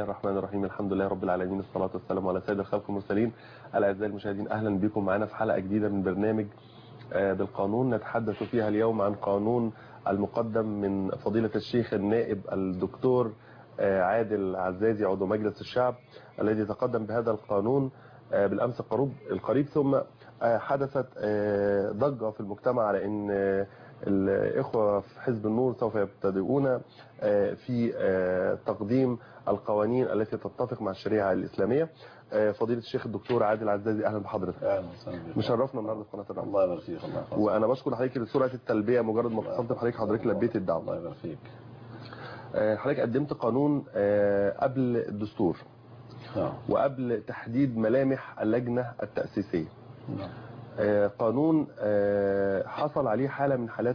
الله الرحمن الرحيم. الحمد لله رب العالمين، الصلاة والسلام على سيد الخلق المرسلين. الأعزاء المشاهدين، أهلا بكم معنا في حلقة جديدة من برنامج بالقانون. نتحدث فيها اليوم عن قانون المقدم من فضيلة الشيخ النائب الدكتور عادل عزازي عضو مجلس الشعب، الذي تقدم بهذا القانون بالأمس القريب، ثم حدثت ضجة في المجتمع على أن الإخوة في حزب النور سوف يبتدئون في تقديم القوانين التي تتفق مع الشريعة الإسلامية. فضيلة الشيخ الدكتور عادل عزازي، أهلا بحضرتك. اهلا وسهلا بك. مشرفنا النهارده في قناة الرحمة. الله يبارك فيك. الله يحفظك. وأنا بشكر حضرتك لسرعة التلبية، مجرد ما اتصلت بحضرتك لبيت الدعوة. الله يبارك فيك. حضرتك قدمت قانون قبل الدستور وقبل تحديد ملامح اللجنة التأسيسية. قانون حصل عليه حالة من حالات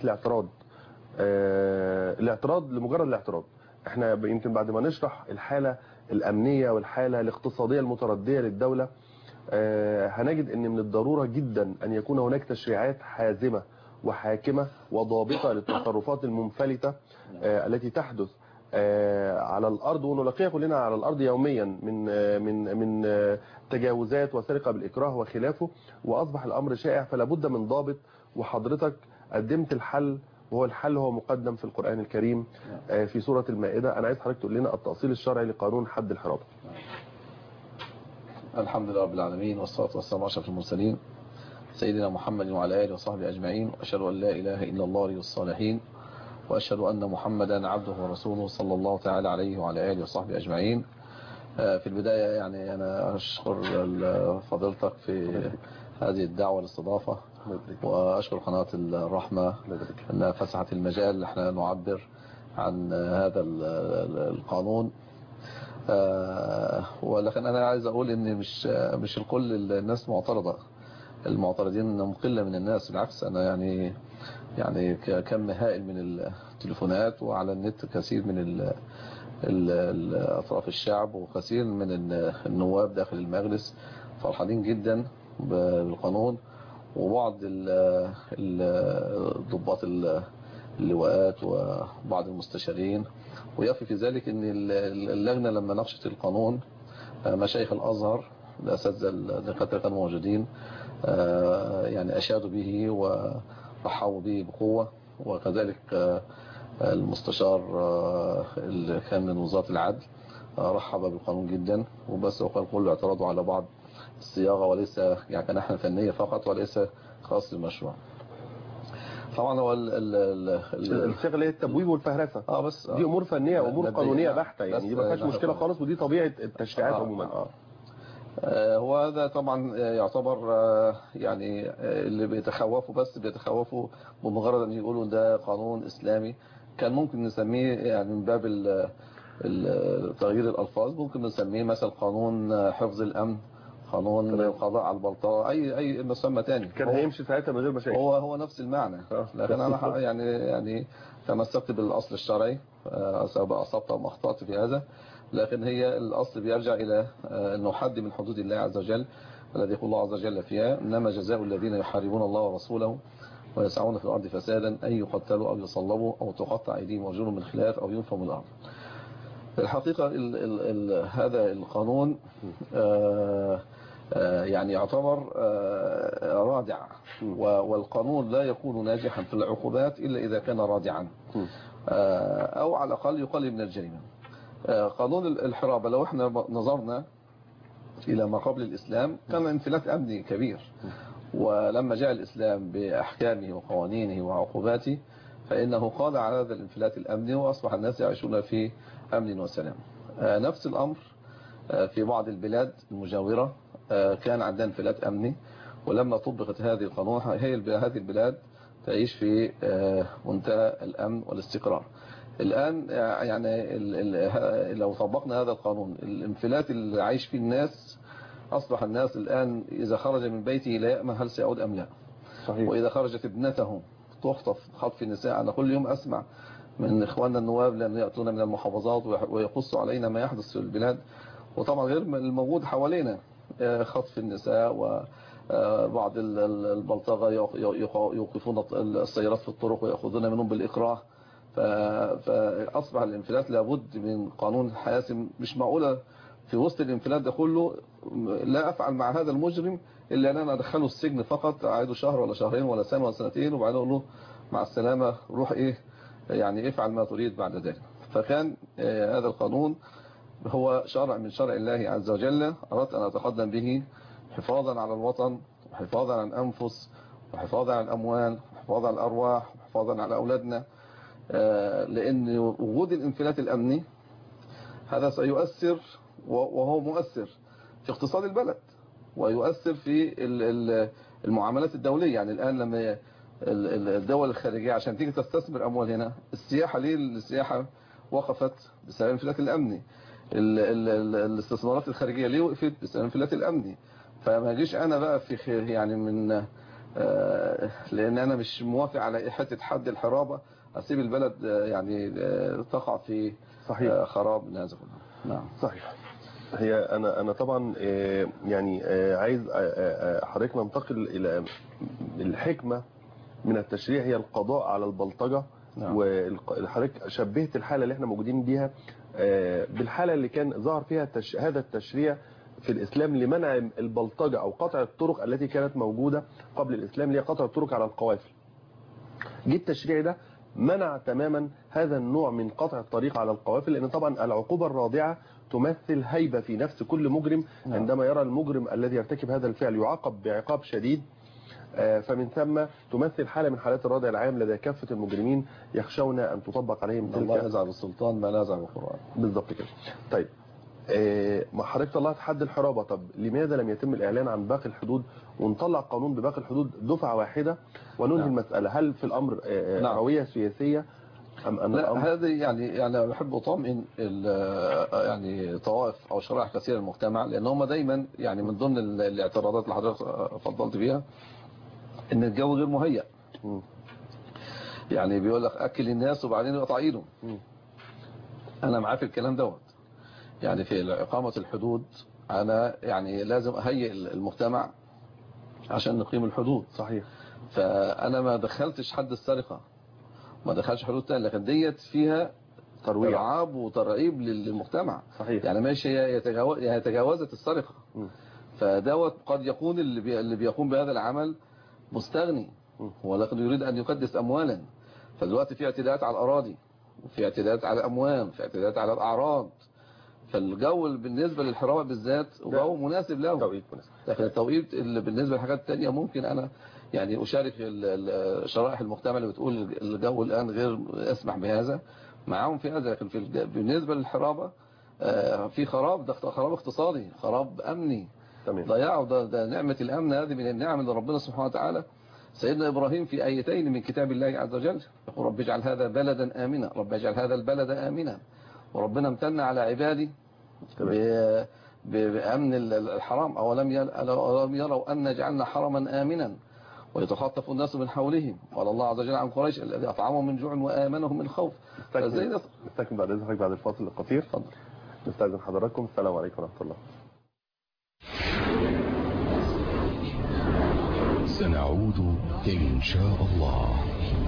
الاعتراض لمجرد الاعتراض. احنا يمكن بعد ما نشرح الحالة الأمنية والحالة الاقتصادية المتردية للدولة، هنجد ان من الضرورة جدا ان يكون هناك تشريعات حازمة وحاكمة وضابطة للتصرفات المنفلتة التي تحدث على الأرض، ونلاقيها كلنا على الأرض يوميا من تجاوزات وسرقة بالإكراه وخلافه، وأصبح الأمر شائع، فلا بد من ضابط. وحضرتك قدمت الحل، وهو الحل هو مقدم في القرآن الكريم في سورة المائدة. أنا عايز حضرتك تقول لنا التأصيل الشرعي لقانون حد الحرابة. الحمد لله رب العالمين، والصلاة والسلام على أشرف المرسلين سيدنا محمد وعلى آله وصحبه أجمعين، وأشهد أن لا إله إلا الله ولي الصالحين، وأشهد أن محمدا عبده ورسوله صلى الله تعالى عليه وعلى آله وصحبه أجمعين. في البداية يعني أنا أشكر فضيلتك في هذه الدعوة والاستضافة، وأشكر قناة الرحمة أنها فتحت المجال احنا نعبر عن هذا القانون. ولكن أنا عايز أقول إن مش الكل الناس معترضة، المعترضين مقلة من الناس، بالعكس أنا يعني كم هائل من التليفونات وعلى النت كثير من أطراف الشعب وكثير من النواب داخل المجلس فرحانين جدا بالقانون، وبعض ضباط اللواءات وبعض المستشارين. ويكفي في ذلك ان اللجنة لما ناقشت القانون مشايخ الازهر الاساتذه الدكاتره كانوا موجودين، يعني اشادوا به ورحبوا به بقوه، وكذلك المستشار اللي كان من وزاره العدل رحب بالقانون جدا، وبس وكان كله اعتراضوا على بعض الصياغه، وليس يعني كان احنا فنيه فقط وليس خاص بالمشروع. طبعا هو الصيغه اللي هي التبويب والفهرسه بس دي امور فنيه وامور قانونيه بحته، يعني دي ما فيهاش مشكله خالص، ودي طبيعه التشريعات عموما. هو هذا طبعا يعتبر يعني اللي بيتخوفوا، بس بيتخوفوا بمجرد ان يقولوا ده قانون اسلامي. كان ممكن نسميه يعني من باب تغيير الالفاظ، ممكن نسميه مثلا قانون حفظ الامن، قانون القضاء على البلطجه، اي مسمى تاني كان هيمشي ساعتها من غير مشاكل. هو نفس المعنى. لكن انا يعني تمسكت بالاصل الشرعي، اصبت او اخطات في هذا، لكن هي الاصل بيرجع الى انه حد من حدود الله عز وجل الذي يقول الله عز وجل فيها: انما جزاء الذين يحاربون الله ورسوله ويسعون في الارض فسادا ان يقتلوا او يصلبوا او تقطع ايديهم وارجلهم من خلاف او ينفوا من الارض. الحقيقه هذا القانون يعني يعتبر رادع، والقانون لا يكون ناجحا في العقوبات إلا إذا كان رادعا، أو على الأقل يقلل من الجريمة. قانون الحرابة لو احنا نظرنا إلى ما قبل الإسلام كان انفلات أمني كبير، ولما جاء الإسلام بأحكامه وقوانينه وعقوباته فإنه قضى على هذا الانفلات الأمني، وأصبح الناس يعيشون في أمن وسلام. نفس الأمر في بعض البلاد المجاورة كان عندنا انفلات أمني، ولما طبقت هذه القانون هذه البلاد تعيش في منتهى الأمن والاستقرار. الآن يعني لو طبقنا هذا القانون، الانفلات اللي عايش فيه الناس أصبح الناس الآن إذا خرج من بيته لا يأمن هل سيعود أم لا. صحيح. وإذا خرجت ابنته تخطف خطف النساء. أنا كل يوم أسمع من إخواننا النواب لأن يأتون من المحافظات ويقصوا علينا ما يحدث في البلاد، وطبعا غير الموجود حوالينا، خطف النساء وبعض البلطجة يوقفون السيارات في الطرق ويأخذون منهم بالإكراه. فأصبح الانفلات لابد من قانون حاسم. مش معقولة في وسط الانفلات ده كله لا أفعل مع هذا المجرم إلا أن أنا أدخله السجن فقط، أعيده شهر ولا شهرين ولا سنة ولا سنتين، وبعدين أقول له مع السلامة روح يعني افعل ما تريد بعد ذلك. فكان هذا القانون هو شرع من شرع الله عز وجل، أردت أن أتقدم به حفاظا على الوطن، وحفاظا على الأنفس، وحفاظا على الأموال، وحفاظا على الأرواح، وحفاظا على أولادنا. لأن وجود الانفلات الأمني هذا سيؤثر، وهو مؤثر في اقتصاد البلد، ويؤثر في المعاملات الدولية. يعني الآن لما الدول الخارجية عشان تيجي تستثمر أموال هنا، السياحة ليه السياحة وقفت؟ بسبب الانفلات الأمني. الاستثمارات الخارجية ليه وقفت؟ بسبب الانفلات الأمني. فما جيش أنا بقى في يعني من لأن أنا مش موافق على حتة حد الحرابة أسيب البلد يعني تقع في صحيح. خراب من هذا كله. نعم صحيح. هي أنا طبعا يعني عايز حضرتك ننتقل إلى الحكمة من التشريع، هي القضاء على البلطجة. نعم. وحضرتك شبهت الحالة اللي احنا موجودين بيها بالحالة اللي كان ظهر فيها هذا التشريع في الإسلام لمنع البلطجة أو قطع الطرق التي كانت موجودة قبل الإسلام، اللي هي قطع الطرق على القوافل. جه التشريع ده منع تماما هذا النوع من قطع الطريق على القوافل، لأن طبعا العقوبة الرادعة تمثل هيبة في نفس كل مجرم عندما يرى المجرم الذي يرتكب هذا الفعل يعاقب بعقاب شديد. فمن ثم تمثل حالة من حالات الردع العام لدى كافة المجرمين يخشون أن تطبق عليهم تلك. الله يزعل السلطان ما لا يزعل القرآن. بالضبط كده. طيب ما حضرتك طلعت حد الحرابة، طب لماذا لم يتم الإعلان عن باقي الحدود ونطلع قانون بباقي الحدود دفعة واحدة وننهي نعم. المسألة؟ هل في الأمر نعم. روية سياسية أم أن لا، الأمر؟ هذه يعني أنا بحب أطمئن يعني طوائف أو شرائح كثيرة من المجتمع، لأن هم دايما يعني من ضمن الاعتراضات اللي حضرتك فضلت بيها إن الجو غير مهيأ. يعني بيقول لك أكل الناس وبعدين يقطع إيدهم. أنا معاه في الكلام دوت. يعني في إقامة الحدود أنا يعني لازم أهيئ المجتمع عشان نقيم الحدود. صحيح. فأنا ما دخلتش حد السرقة، ما دخلش حدود تانية، لكن ديت فيها ترعاب وترعيب للمجتمع. صحيح. يعني ماشي هي تجاوزت السرقة. فدوت قد يكون اللي بيقوم بهذا العمل مستغني، ولكن يريد أن يقدس أموالا. فدلوقتي في اعتداءات على الأراضي، وفي اعتداءات على الأموال، في اعتداءات على الأعراض. فالجو بالنسبة للحرابة بالذات جو مناسب له. توقيت مناسب. لكن التوقيت اللي بالنسبة للحاجات التانية ممكن أنا يعني أشارك شرائح المجتمع اللي بتقول الجو الآن غير أسمح بهذا معاهم في هذا. لكن بالنسبة للحرابة في خراب، ده خراب اقتصادي، خراب أمني. ضياعوا ده نعمة الأمن، هذه من النعم اللي ربنا سبحانه وتعالى. سيدنا إبراهيم في آيتين من كتاب الله عز وجل يقول رب اجعل هذا بلدا آمنا، رب اجعل هذا البلد آمنا. وربنا امتن على عبادي بأمن الحرام. أولم يروا أن جعلنا حرما آمنا ويتخطف الناس من حولهم. قال الله عز وجل عن قريش الذي أطعمهم من جوع وآمنهم من خوف. نستكمل بعد إذنك بعد الفاصل القصير. نستأذن حضراتكم. السلام عليكم ورحمة الله. سنعود إن شاء الله.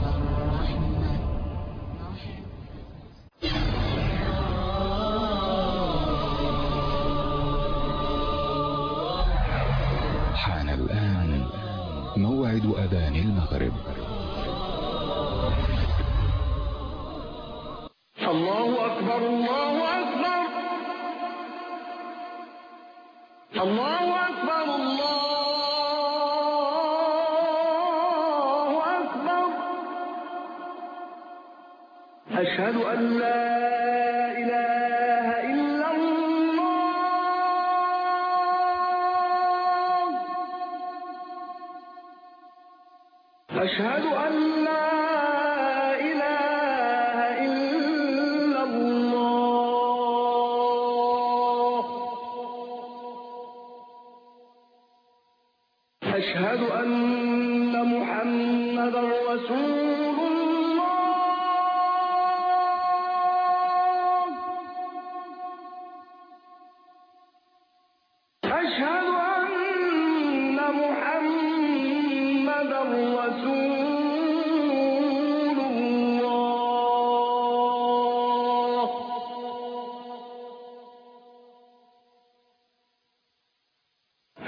حان الآن موعد أذان المغرب. الله أكبر الله أكبر الله أكبر الله أكبر. أشهد أن لا إله إلا الله. أشهد أن لا إله إلا الله. أشهد أن محمدا رسول الله. أشهد أن محمدا رسول الله.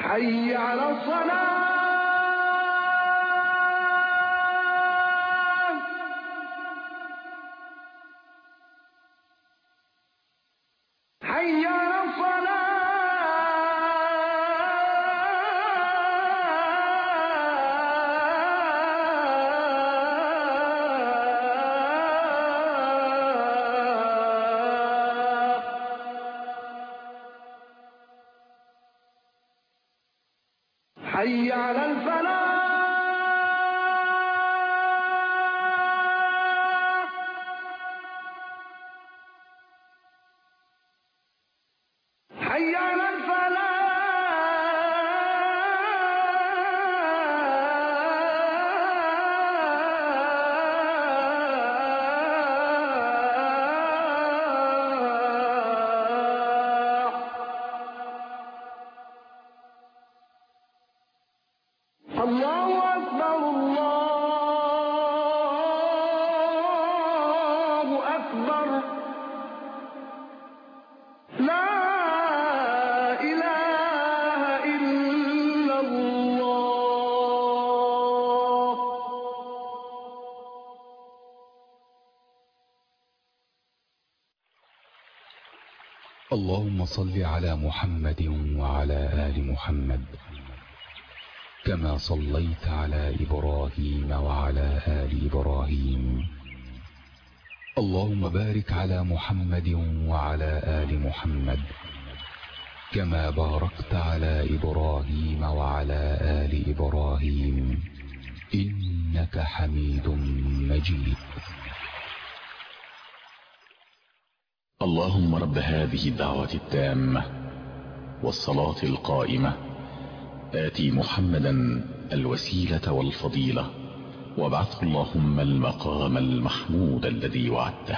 حي على الصلاة حي على حي على الفلاح حي على الله أكبر الله أكبر لا إله إلا الله. اللهم صل على محمد وعلى آل محمد كما صليت على إبراهيم وعلى آل إبراهيم. اللهم بارك على محمد وعلى آل محمد كما باركت على إبراهيم وعلى آل إبراهيم إنك حميد مجيد. اللهم رب هذه الدعوة التامة والصلاة القائمة آتي محمدا الوسيلة والفضيلة وابعثه اللهم المقام المحمود الذي وعدته.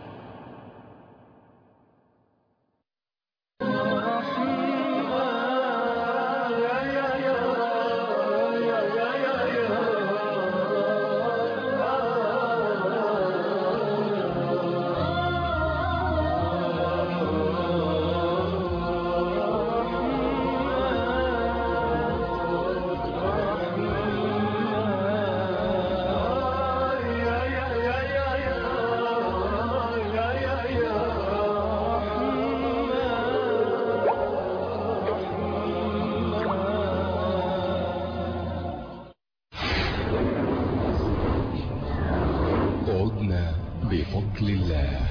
عدنا بفضل الله.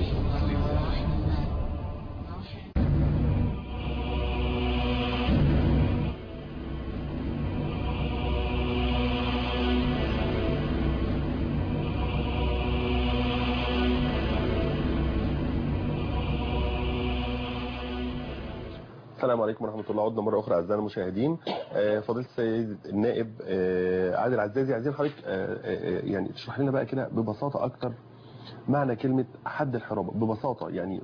السلام عليكم ورحمة الله. عدنا مرة أخرى أعزائنا المشاهدين. فضيلة السيد النائب عادل عزازي، عايزين حضرتك يعني تشرح لنا بقى كده ببساطة أكتر معنى كلمة حد الحرابة ببساطة، يعني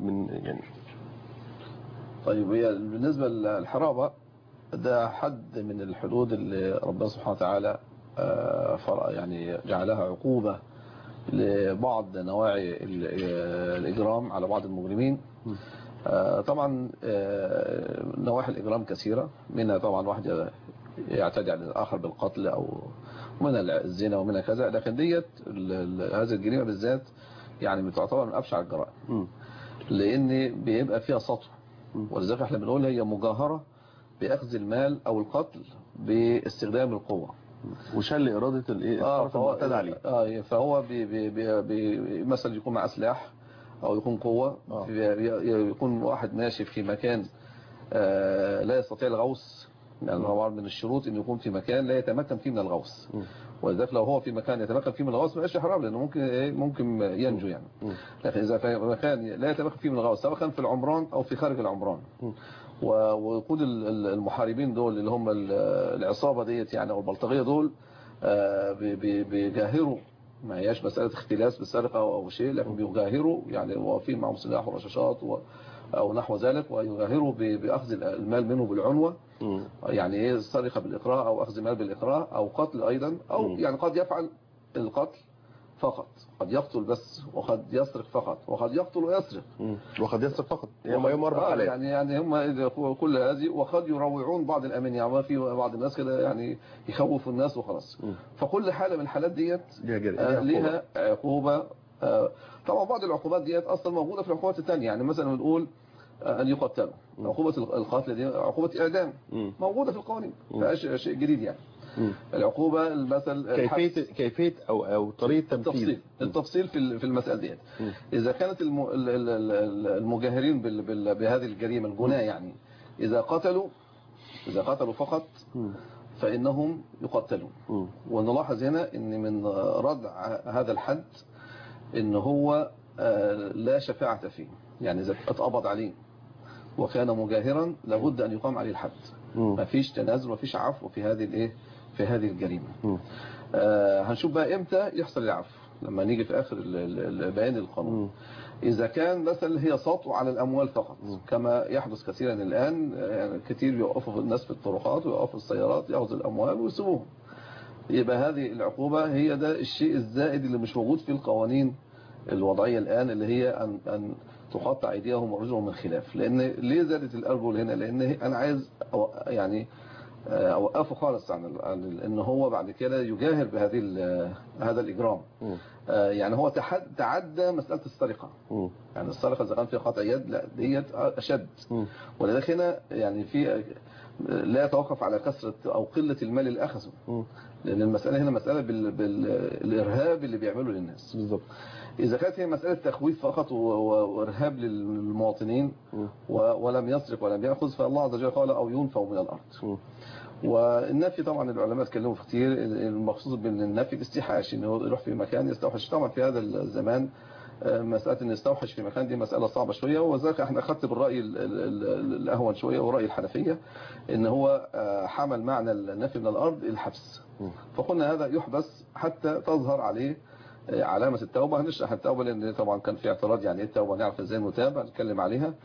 طيب، هي بالنسبة للحرابة ده حد من الحدود اللي ربنا سبحانه وتعالى يعني جعلها عقوبة لبعض نواعي الإجرام على بعض المجرمين. طبعا نواحي الإجرام كثيرة، منها طبعا واحد يعتدي على الآخر بالقتل أو منها الزنا ومنها كذا، لكن ديت هذه الجريمة بالذات يعني بتعتبر من أبشع الجرائم، لأن بيبقى فيها سطو، ولذلك احنا بنقول هي مجاهرة بأخذ المال أو القتل باستخدام القوة وشل إرادة الطرف المعتاد عليه. فهو مثلا يكون مع سلاح أو يكون قوة، يكون واحد ماشي في مكان لا يستطيع الغوص، يعني طبعا من الشروط أن يكون في مكان لا يتمكن فيه من الغوص، ولذلك لو هو في مكان يتمكن فيه من الغوص ما يبقاش حرام، لأنه ممكن ينجو يعني. لكن إذا في مكان لا يتمكن فيه من الغوص سواء كان في العمران أو في خارج العمران، ووقود المحاربين دول اللي هم العصابة ديت يعني أو البلطجية دول بيجاهروا، ما هياش مسألة اختلاس بالسرقة أو شيء، لكن بيجاهروا يعني واقفين معهم سلاح ورشاشات أو نحو ذلك، ويجاهروا بأخذ المال منه بالعنوة، يعني ايه السرقة بالإكراه أو أخذ المال بالإكراه أو قتل أيضا، أو يعني قد يفعل القتل فقط، قد يقتل بس، وقد يسرق فقط، وقد يقتل ويسرق، وقد يسرق فقط. يوم 4 حالات. يعني هم كل هذه، وقد يروعون بعض الأمن، يعني في بعض الناس كده يعني يخوفوا الناس وخلاص. فكل حالة من الحالات ديت ليها عقوبة. طبعا بعض العقوبات ديت أصلا موجودة في العقوبات الثانية، يعني مثلا بنقول أن يقتلوا، عقوبة القتل دي عقوبة إعدام موجودة في القوانين، فاش شيء جديد يعني. العقوبة المثل كيفية أو طريقة تنفيذ التفصيل في المسألة ديت. إذا كانت المجاهرين بهذه الجريمة الجناة يعني إذا قتلوا فقط فإنهم يقتلون. ونلاحظ هنا إن من ردع هذا الحد إن هو لا شفاعة فيه، يعني إذا اتقبض عليه وكان مجاهرا لابد أن يقام عليه الحد، ما فيش تنازل وما فيش عفو في هذه الجريمة. هنشوف بقى امتى يحصل العفو لما نيجي في آخر بيان القانون. إذا كان مثلا هي سطو على الأموال فقط كما يحدث كثيرا الآن، يعني كثير يوقفوا الناس في الطرقات ويوقفوا السيارات يأخذوا الأموال ويسيبوهم، يبقى هذه العقوبة هي ده الشيء الزائد اللي مش موجود في القوانين الوضعية الآن، اللي هي أن تقطع أيديهم وأرجلهم من خلاف. لأن ليه زادت الأرجل هنا؟ لأن أنا عايز يعني أوقفه خالص عن أن هو بعد كده يجاهر هذا الإجرام. يعني هو تعدى مسألة السرقة. يعني السرقة إذا كان فيها قطع يد لا ديت أشد. ولذلك هنا يعني لا يتوقف على كثرة أو قلة المال اللي أخذه، لأن المسألة هنا مسألة بالإرهاب اللي بيعمله للناس. بالضبط. إذا كانت هي مسألة تخويف فقط وإرهاب للمواطنين ولم يسرق ولم يأخذ، فالله عز وجل قال أو ينفوا من الأرض. والنفي طبعا العلماء اتكلموا في كتير، المقصود بالنفي الاستيحاش، انه يروح في مكان يستوحش. طبعا في هذا الزمان مسألة ان يستوحش في مكان دي مسألة صعبة شوية، وذلك احنا اخذت بالرأي الأهون شوية ورأي الحنفية، ان هو حمل معنى النفي من الأرض الحبس، فقلنا هذا يحبس حتى تظهر عليه علامة التوبة. هنشرح التوبة لأن طبعا كان في اعتراض يعني ايه التوبة، نعرف ازاي نتابع نتكلم عليها.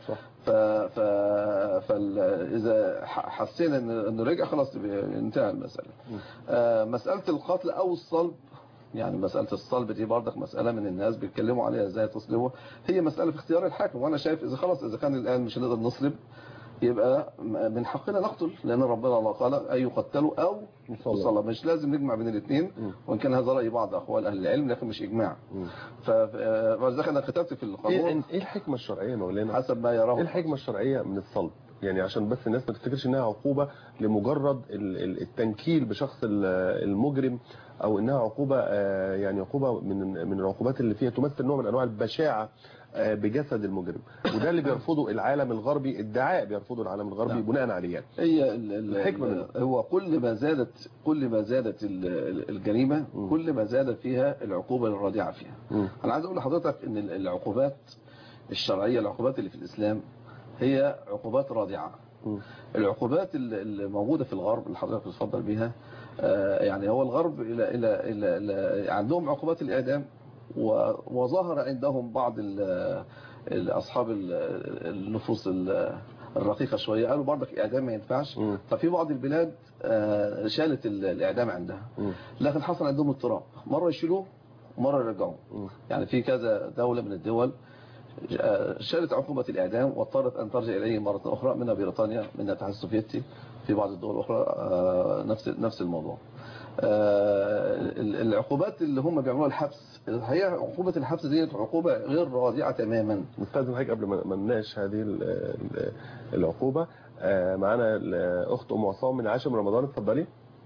فإذا حسينا انه رجع خلاص انتهى المسألة. مسألة القتل أو الصلب، يعني مسألة الصلب دي برضك مسألة من الناس بيتكلموا عليها ازاي تصلبه، هي مسألة في اختيار الحاكم. وأنا شايف إذا كان الآن مش هنقدر نصلب يبقى من حقنا نقتل، لأن ربنا الله قال أي يقتلوا أو يصلب، مش لازم نجمع بين الاثنين، وإن كان هذا رأي بعض أقوال أهل العلم لكن مش إجماع. فلذلك أنا كتبت في القانون إيه الحكمة الشرعية مولانا حسب ما يراه. إيه الحكمة الشرعية من الصلب؟ يعني عشان بس الناس ما تفتكرش إنها عقوبة لمجرد التنكيل بشخص المجرم، أو إنها عقوبة يعني عقوبة من العقوبات اللي فيها تمثل نوع من أنواع البشاعة بجسد المجرم. وده اللي بيرفضه العالم الغربي، ادعاء بيرفضه العالم الغربي بناء عليه. يعني هي الحكمة هو كل ما زادت الجريمة كل ما زادت فيها العقوبة الرادعة فيها. أنا عايز أقول لحضرتك إن العقوبات الشرعية، العقوبات اللي في الإسلام هي عقوبات رادعة. العقوبات اللي موجودة في الغرب اللي حضرتك بتفضل بيها، يعني هو الغرب إلى عندهم عقوبات الإعدام، وظهر عندهم بعض أصحاب النفوس الرقيقة شوية قالوا برضك إعدام ما ينفعش، ففي بعض البلاد شالت الإعدام عندها، لكن حصل عندهم اضطراب، مرة يشيلوه ومرة يرجعوه. يعني في كذا دولة من الدول شالت عقوبة الإعدام واضطرت أن ترجع إليه مرة أخرى، منها بريطانيا، منها الاتحاد السوفيتي، في بعض الدول الأخرى نفس الموضوع. العقوبات اللي هم بيعملوها الحبس، هي عقوبة الحبس دي عقوبة غير رادعة تماما. مستاذن حضرتك قبل ما نناقش هذه العقوبة، معانا الأخت أم عصام من 10 من رمضان، اتفضلي.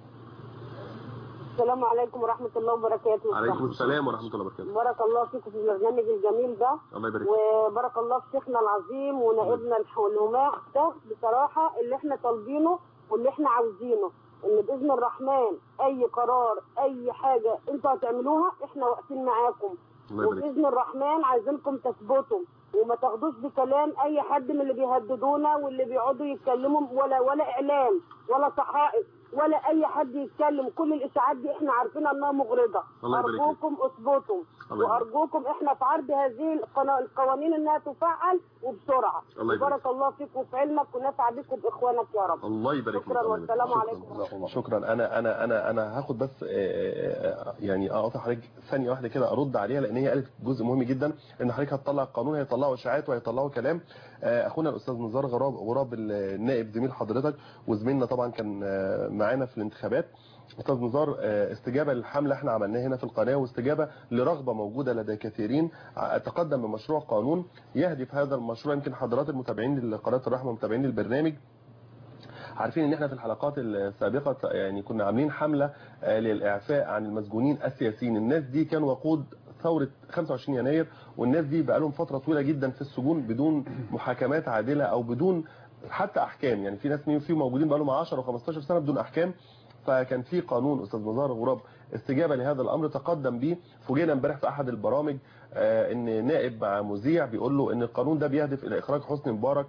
السلام عليكم ورحمة الله وبركاته. عليكم السلام ورحمة الله وبركاته. بارك الله فيكم في البرنامج الجميل ده. الله يبارك. وبارك الله في شيخنا العظيم ونائبنا الحلماء ده، بصراحة اللي احنا طالبينه واللي احنا عاوزينه ان باذن الرحمن اي قرار اي حاجة انتوا هتعملوها احنا واقفين معاكم، وباذن الرحمن عايزينكم تثبتوا وما تاخدوش بكلام اي حد من اللي بيهددونا واللي بيقعدوا يتكلموا، ولا اعلام ولا صحائف ولا اي حد يتكلم. كل الاشاعات دي احنا عارفين انها مغرضه. الله يبارك فيك. ارجوكم اثبتوا، الله يبارك. وارجوكم احنا في عرض هذه القوانين انها تفعل وبسرعه. الله يبارك. بارك الله فيك وفي علمك ونفع بكم باخوانك يا رب. الله يبارك فيك. شكرا الله يبارك. والسلام شكراً. عليكم. شكرا. انا هاخد بس يعني اقطع حضرتك ثانيه واحده كده ارد عليها، لان هي قالت جزء مهم جدا، ان حضرتك هتطلع قانون هيطلعوا اشاعات وهيطلعوا كلام. اخونا الاستاذ نزار غراب النائب زميل حضرتك وزميلنا طبعا كان معانا في الانتخابات. استاذ نزار، استجابه للحمله احنا عملناها هنا في القناه، واستجابه لرغبه موجوده لدى كثيرين، تقدم بمشروع قانون يهدف هذا المشروع. يمكن حضرات المتابعين لقناه الرحمه ومتابعين للبرنامج عارفين ان احنا في الحلقات السابقه يعني كنا عاملين حمله للاعفاء عن المسجونين السياسيين. الناس دي كانوا وقود ثوره 25 يناير، والناس دي بقى لهم فتره طويله جدا في السجون بدون محاكمات عادله او بدون حتى احكام. يعني في ناس فيهم موجودين بقى لهم 10 و15 سنه بدون احكام. فكان في قانون استاذ نزار غراب استجابه لهذا الامر تقدم به. فوجئنا امبارح في احد البرامج ان نائب مع مذيع بيقول له ان القانون ده بيهدف الى اخراج حسني مبارك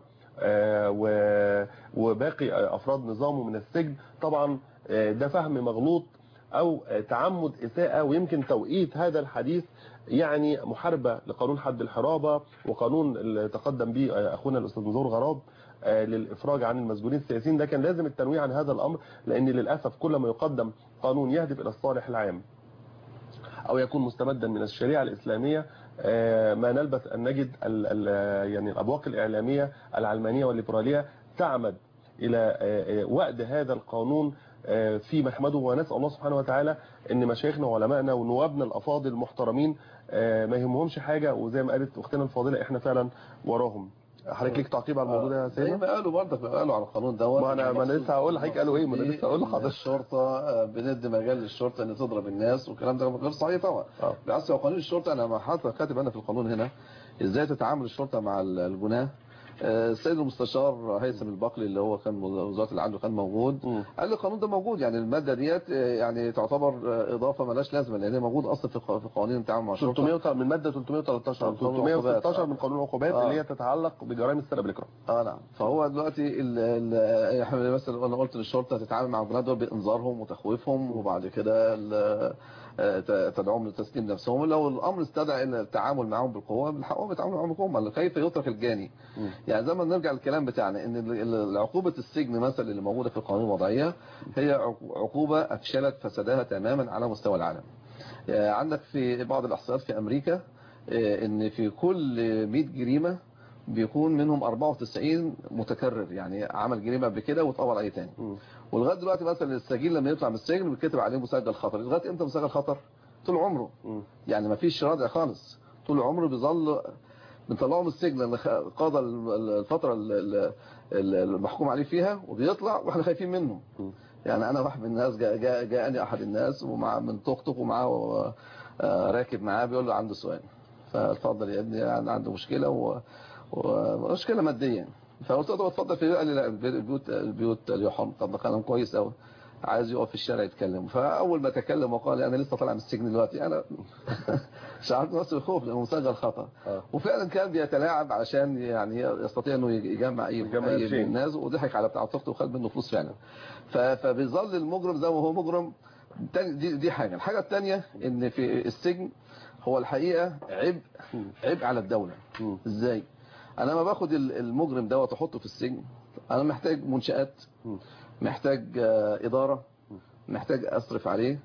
وباقي افراد نظامه من السجن. طبعا ده فهم مغلوط او تعمد اساءه، ويمكن توقيت هذا الحديث يعني محاربه لقانون حد الحرابه وقانون اللي تقدم به اخونا الاستاذ نزار غراب للافراج عن المسجونين السياسيين. ده كان لازم التنويه عن هذا الامر، لان للاسف كل ما يقدم قانون يهدف الى الصالح العام او يكون مستمدا من الشريعه الاسلاميه ما نلبث ان نجد يعني الابواق الاعلاميه العلمانيه والليبراليه تعمد الى وأد هذا القانون في محمده. ونسال الله سبحانه وتعالى ان مشايخنا وعلمائنا ونوابنا الافاضل المحترمين ما يهمهمش حاجه، وزي ما قالت اختنا الفاضله احنا فعلا وراهم. حضرتك ليك تعقيب على الموضوع ده يا سيدنا؟ ما قالوا برضك قالوا على القانون دوت. ما انا لسه هقول لحضرتك قالوا ايه. ما انا لسه هقول لحضرتك الشرطه بندي مجال للشرطه ان تضرب الناس، والكلام ده غير صحيح طبعا. بالعكس هو قانون الشرطه انا ما حاطط كاتب انا في القانون هنا ازاي تتعامل الشرطه مع الجناه. السيد المستشار هيثم البقلي اللي هو كان وزاره العدل كان موجود قال لي القانون ده موجود، يعني الماده ديت يعني تعتبر اضافه مالهاش لازمه لان هي موجود اصلا في قوانين التعامل مع الشرطه 300 من ماده 313 316 من قانون العقوبات اللي هي تتعلق بجرائم السرقه بالاكراه. نعم. فهو دلوقتي احنا مثلا انا قلت للشرطه تتعامل مع الجناه دول بانذارهم وتخويفهم، وبعد كده تدعوهم لتسليم نفسهم. لو الامر استدعى التعامل معهم بالقوه من حقهم يتعاملوا معهم بالقوه. كيف يترك الجاني؟ يعني زي ما نرجع للكلام بتاعنا ان عقوبه السجن مثلا اللي موجوده في القانون الوضعيه هي عقوبه افشلت فسادها تماما على مستوى العالم. عندك في بعض الاحصائيات في امريكا ان في كل 100 جريمه بيكون منهم 94 متكرر، يعني عمل جريمه قبل كده واتقبض عليه تاني. ولغايه دلوقتي مثلا السجين لما يطلع من السجن بيتكتب عليه مسجل خطر. لغايه امتى مسجل خطر؟ طول عمره. يعني ما فيش ردع خالص، طول عمره بيظل بنطلعه من السجن لان قضى الفتره المحكوم عليه فيها وبيطلع واحنا خايفين منه. يعني انا واحد من الناس جاءني احد الناس ومع من طقطق ومعاه راكب معاه بيقول له عنده سؤال، فاتفضل يا ابني يعني عنده مشكله ومشكله ماديه. فقلت له اتفضل في. قال لي لا البيوت اليحرم. طب ده كلام كويس قوي، عايز يقف في الشارع يتكلم. فاول ما تكلم وقال انا لسه طالع من السجن دلوقتي انا شعرت نفسي بخوف لانه مسجل خطر. وفعلا كان بيتلاعب عشان يعني يستطيع انه يجمع اي من الناس، وضحك على بتاع طقطق وخد منه فلوس فعلا. فبيظل المجرم زي ما هو مجرم. دي حاجه. الحاجه الثانيه ان في السجن هو الحقيقه عبء على الدوله. ازاي؟ انا لما باخد المجرم دوت احطه في السجن انا محتاج منشآت، محتاج إدارة، محتاج أصرف عليه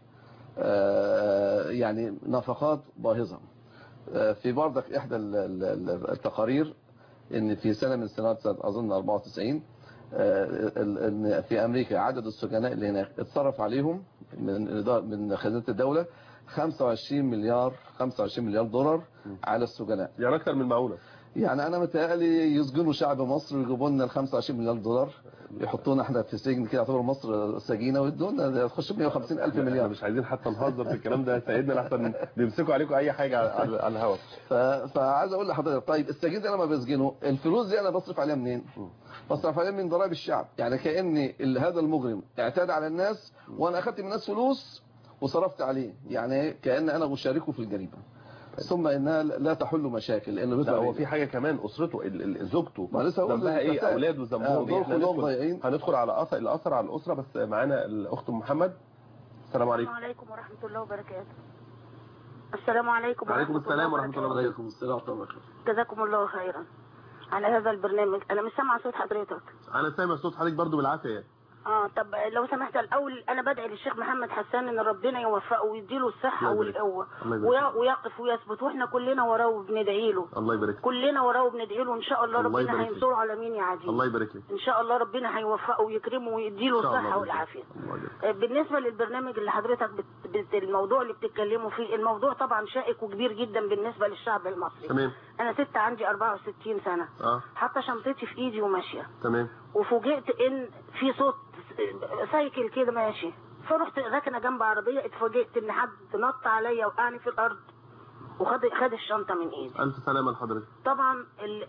يعني نفقات باهظة. في برضك إحدى التقارير إن في سنة من السنوات أظن 94 إن في أمريكا عدد السجناء اللي هناك اتصرف عليهم من خزانة الدولة 25 مليار دولار على السجناء. يعني أكثر من معونة. يعني انا متهيألي يسجنوا شعب مصر ويجيبوا لنا ال 25 مليار دولار يحطونا احنا في سجن كده يعتبر مصر سجينه ويدونا تخش 150,000 مليار. مش عايزين حتى نهزر في الكلام ده يا سيدنا لحسن بيمسكوا عليكم اي حاجه على الهواء. فعايز اقول لحضرتك طيب السجين ده لما بسجنه الفلوس دي انا بصرف عليها منين؟ بصرف عليها من ضرائب الشعب. يعني كأن هذا المجرم اعتدى على الناس وانا اخدت من الناس فلوس وصرفت عليه، يعني كأن انا بشاركه في الجريمه. ثم انها لا تحل مشاكل لانه لا هو في حاجه كمان اسرته زوجته ما لسه هقول ذنبها ايه، اولاده ذنبهم ايه. احنا هندخل على الاثر على الاسره، بس معانا الاخت محمد. السلام عليكم. السلام عليكم ورحمه الله وبركاته. السلام عليكم. وعليكم السلام ورحمه الله وبركاته. وعليكم السلام ورحمه الله وبركاته. جزاكم الله خيرا على هذا البرنامج. انا مش سامعه صوت حضرتك. انا سامع صوت حضرتك برضو بالعافيه. طب لو سمحت الاول انا بدعي للشيخ محمد حسان ان ربنا يوفقه ويديله الصحه والقوه ويقف ويثبت، واحنا كلنا وراه وبندعي له. الله يبارك فيك. كلنا وراه وبندعي له ان شاء الله ربنا هينصره على مين يا عزيز. الله يبارك فيك. ان شاء الله ربنا هيوفقه ويكرمه ويديله الصحه والعافيه. بالنسبه للبرنامج اللي حضرتك الموضوع اللي بتتكلموا فيه، الموضوع طبعا شائك وكبير جدا بالنسبه للشعب المصري. تمام. انا ست عندي 64 سنه حاطه شنطتي في ايدي وماشيه. تمام. وفوجئت ان في صوت سايكل كده ماشي، فرحت راكنه جنب عربيه، اتفاجئت ان حد نط عليا وقعني في الارض وخد الشنطه من ايدي. الف سلامه لحضرتك. طبعا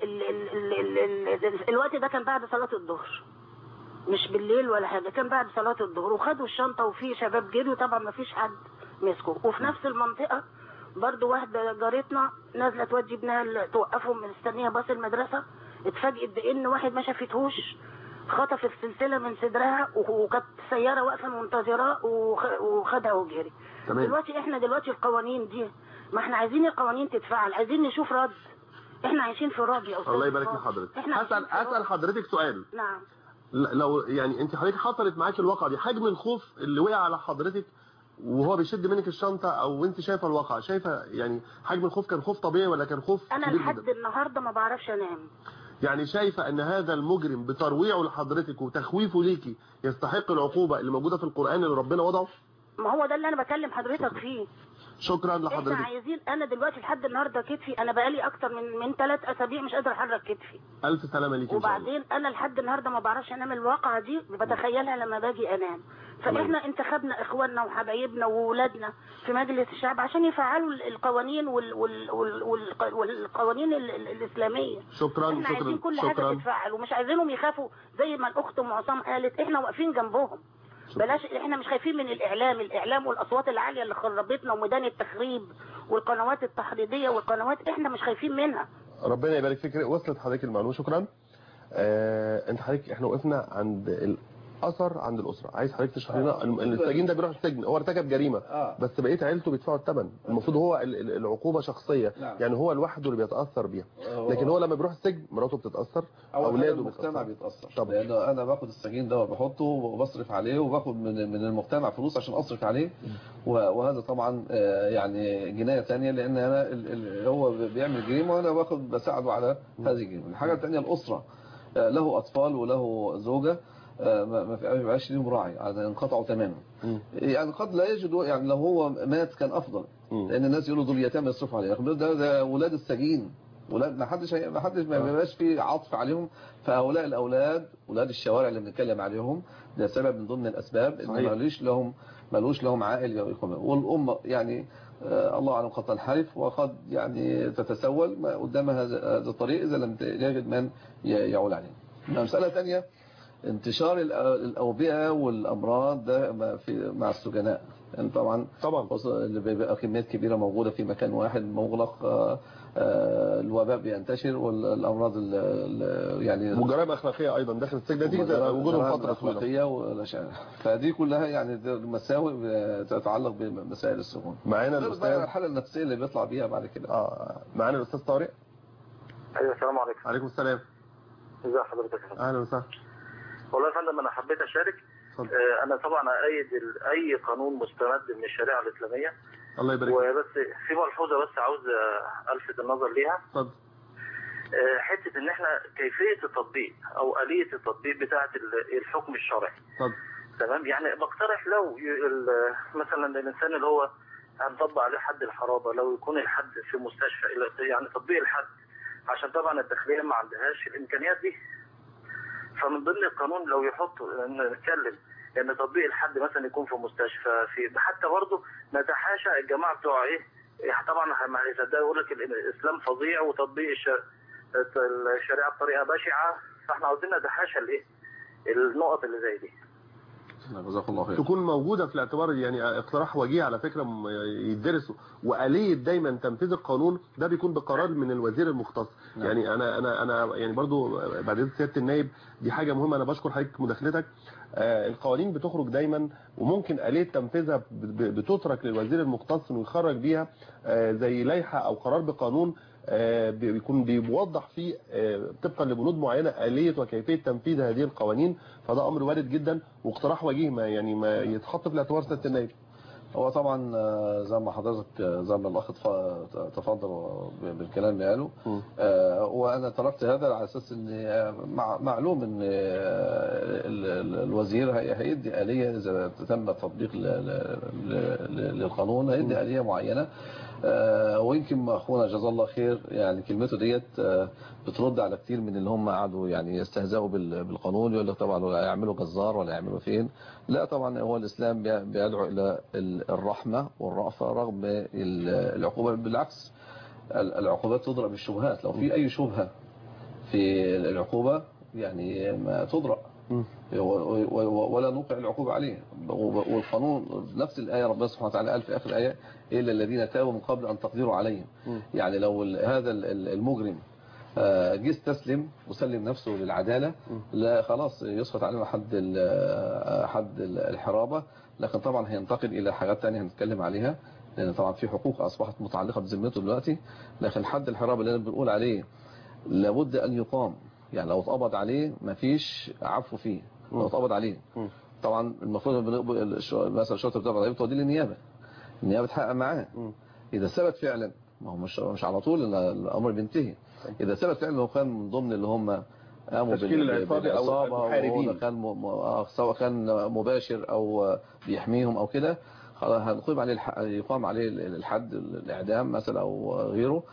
الوقت ده كان بعد صلاه الظهر، مش بالليل ولا حاجه، كان بعد صلاه الظهر، وخدوا الشنطه وفي شباب جريوا، طبعا ما فيش حد مسكه. وفي نفس المنطقه برضو واحده جارتنا نازله تودي ابنها توقفهم مستنيه باص المدرسه، اتفاجئت بان واحد ما شافتهوش خطف السلسله من صدرها، وكانت سياره واقفه منتظراه وخدها وجري. احنا دلوقتي القوانين دي، ما احنا عايزين القوانين تتفعل، عايزين نشوف رد. احنا عايشين في رعب يا استاذ. الله يبارك لحضرتك. اسال حضرتك سؤال. نعم. لو يعني انت حضرتك حصلت معاك الواقعه دي، حجم الخوف اللي وقع على حضرتك وهو بيشد منك الشنطه، او انت شايفه الواقعه، شايفه يعني حجم الخوف كان خوف طبيعي ولا كان خوف انا لحد النهارده ما بعرفش انام. يعني شايفه ان هذا المجرم بترويعه لحضرتك وتخويفه ليكي يستحق العقوبه اللي موجوده في القرآن اللي ربنا وضعه؟ ما هو ده اللي انا بكلم حضرتك فيه. شكرا لحضرتك. احنا عايزين، انا دلوقتي لحد النهارده كتفي، انا بقالي اكتر من 3 اسابيع مش قادره احرك كتفي. الف سلامه ليكي. وبعدين انا لحد النهارده ما بعرفش انام، الواقعه دي بتخيلها لما باجي انام. فاحنا انتخبنا اخواننا وحبايبنا وولادنا في مجلس الشعب عشان يفعلوا القوانين والقوانين الاسلاميه. شكرا. احنا عايزين كل حاجه تتفعل، ومش عايزينهم يخافوا زي ما الاخت ام عصام قالت، احنا واقفين جنبهم. بلاش، احنا مش خايفين من الاعلام والاصوات العاليه اللي خربتنا وميدان التخريب والقنوات التحريضيه والقنوات، احنا مش خايفين منها. ربنا يبارك فيك. وصلت حضرتك المعلومه. شكرا. انت حضرتك احنا وقفنا عند الاثر عند الاسره. عايز حضرتك تشرح لنا السجين ده بيروح السجن، هو ارتكب جريمه بس بقيه عيلته بيدفعوا الثمن، المفروض هو العقوبه شخصيه. يعني هو لوحده اللي بيتاثر بيها، لكن هو لما بيروح السجن مراته بتتاثر، اولاده المجتمع بيتاثر. لان انا باخد السجين ده وبحطه وبصرف عليه وباخد من المجتمع فلوس عشان اصرف عليه، وهذا طبعا يعني جنايه ثانيه، لان انا هو بيعمل جريمه وانا بساعده على هذه الجريمه. الحاجه الثانيه الاسره، له اطفال وله زوجه، ما بقاش ليهم راعي، انقطعوا تماما. يعني قد لا يجدوا، يعني لو هو مات كان افضل، لان الناس يقولوا دول يتامى يصرفوا عليهم، ده اولاد السجين، ولاد ما حدش ما بيبقاش في عطف عليهم. فهؤلاء الاولاد اولاد الشوارع اللي بنتكلم عليهم، ده سبب من ضمن الاسباب ان مالوش لهم عائل يقوم. والام يعني الله اعلم قد تنحرف وقد يعني تتسول قدام هذا الطريق اذا لم يجد من يعول عليه. مساله ثانيه، انتشار الأوبئة والأمراض ده مع السجناء، يعني طبعا اللي بيبقى كميات كبيرة موجودة في مكان واحد مغلق، الوباء بينتشر والأمراض يعني وجرائم أخلاقية أيضا داخل السجن نتيجة وجودهم فترة طويلة. فدي كلها يعني مساوئ تتعلق بمسائل السجون. معانا الحالة النفسية اللي بيطلع بيها بعد كده. معانا الأستاذ طارق. أيوة السلام عليكم. عليكم السلام. ازي حضرتك؟ أهلا وسهلا. والله يا فندم انا حبيت اشارك. انا طبعا ايد اي قانون مستمد من الشريعه الاسلاميه. الله يبارك. وبس في ملحوظه بس عاوز الفت النظر ليها. اتفضل. حته ان احنا كيفيه التطبيق او اليه التطبيق بتاعه الحكم الشرعي. اتفضل. تمام. يعني بقترح لو مثلا الانسان اللي هو هنطبق عليه حد الحرابه، لو يكون الحد في مستشفى، يعني تطبيق الحد عشان طبعا الداخليه ما عندهاش الامكانيات دي. فمن ضمن القانون لو يحطوا نتكلم ان تطبيق الحد مثلا يكون في مستشفى، في حتى برضه نتحاشى الجماعه بتوع ايه، طبعا ما هيصدقوا يقول لك الاسلام فظيع وتطبيق الشريعه بطريقه بشعه، فاحنا عاوزين نتحاشى الايه النقط اللي زي دي. جزاك الله خير. تكون موجودة في الاعتبار، يعني اقتراح وجيه على فكرة يدرس، وآلية دايما تنفيذ القانون ده بيكون بقرار من الوزير المختص. نعم. يعني انا يعني برضو بعد سيادة النائب دي حاجة مهمة، انا بشكر حضرتك مداخلتك. القوانين بتخرج دايما وممكن آلية تنفيذها بتترك للوزير المختص انه يخرج بيها زي لائحة او قرار بقانون بيكون بيوضح فيه طبقا لبنود معينة آلية وكيفية تنفيذ هذه القوانين. فده امر وارد جدا واقتراح وجيه ما يتحط في الاعتبار سيادة النائب. هو طبعا زي ما حضرتك زي ما الاخ تفضل بالكلام اللي قاله، وانا تركت هذا على اساس ان معلوم ان الوزير هيدي آلية اذا تم التطبيق للقانون، هيدي آلية معينة. ويمكن اخونا جزاه الله خير يعني كلمته ديت بترد على كتير من اللي هم قعدوا يعني يستهزئوا بالقانون، يقول لك طبعا ولا يعملوا جزار ولا يعملوا فين. لا طبعا هو الاسلام بيدعو الى الرحمه والرأفه رغم العقوبه. بالعكس العقوبات تضرب بالشبهات، لو في اي شبهه في العقوبه يعني ما تضرب ولا نوقع العقوبة عليه. والقانون نفس الآية ربنا سبحانه وتعالى قال في آخر الآية إلا الذين تابوا من قبل أن تقدروا عليهم. يعني لو هذا المجرم جه استسلم وسلم نفسه للعدالة، لا خلاص يسقط عليه حد الحرابة. لكن طبعا هينتقل إلى حاجات تانية هنتكلم عليها، لأن طبعا في حقوق أصبحت متعلقة بذمته دلوقتي. لكن حد الحرابة اللي بنقول عليه لابد أن يقام، يعني لو اتقبض عليه مفيش عفو فيه. لو اتقبض عليه طبعا المفروض مثلا الشرطه بتقبض عليه بتوديه للنيابه، النيابه تحقق معاه. اذا ثبت فعلا، ما هو مش على طول ان الامر بينتهي، اذا ثبت فعلا انه كان من ضمن اللي هم قاموا بالعصابه او كان سواء كان مباشر او بيحميهم او كده، خلاص هنقيم عليه يقام عليه الحد الاعدام مثلا او غيره،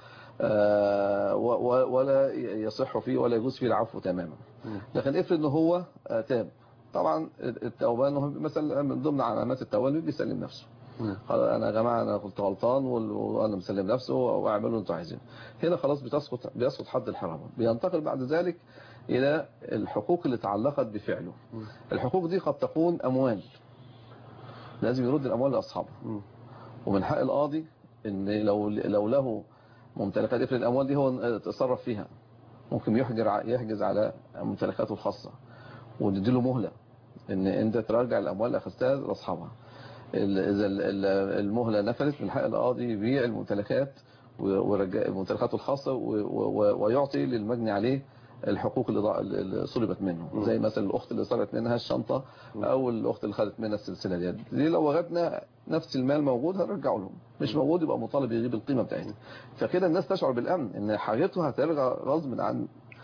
ولا يصح فيه ولا يجوز فيه العفو تماما. لكن افرض ان هو تاب، طبعا التوبه انه مثلا من ضمن علامات التوبه انه بيسلم نفسه. خلاص انا يا جماعه انا كنت غلطان وانا مسلم نفسه واعملوا اللي انتوا عايزينه. هنا خلاص بيسقط حد الحرابه. بينتقل بعد ذلك الى الحقوق اللي تعلقت بفعله. الحقوق دي قد تكون اموال، لازم يرد الاموال لاصحابها. ومن حق القاضي ان لو له ممتلكات، افرض الاموال دي هو تصرف فيها، ممكن يحجز على ممتلكاته الخاصه ونديله مهله ان انت ترجع الاموال اللي اخذتها لاصحابها. اذا المهله نفذت من حق القاضي يبيع الممتلكات ويرجع ممتلكاته الخاصه ويعطي للمجني عليه الحقوق اللي صلبت منه، زي مثلا الاخت اللي صارت منها الشنطه او الاخت اللي خدت منها السلسله دي لو وجدنا نفس المال موجود هنرجعه لهم، مش موجود يبقى مطالب يجيب القيمه بتاعتها. فكده الناس تشعر بالامن ان حاجته هترجع غصب عن.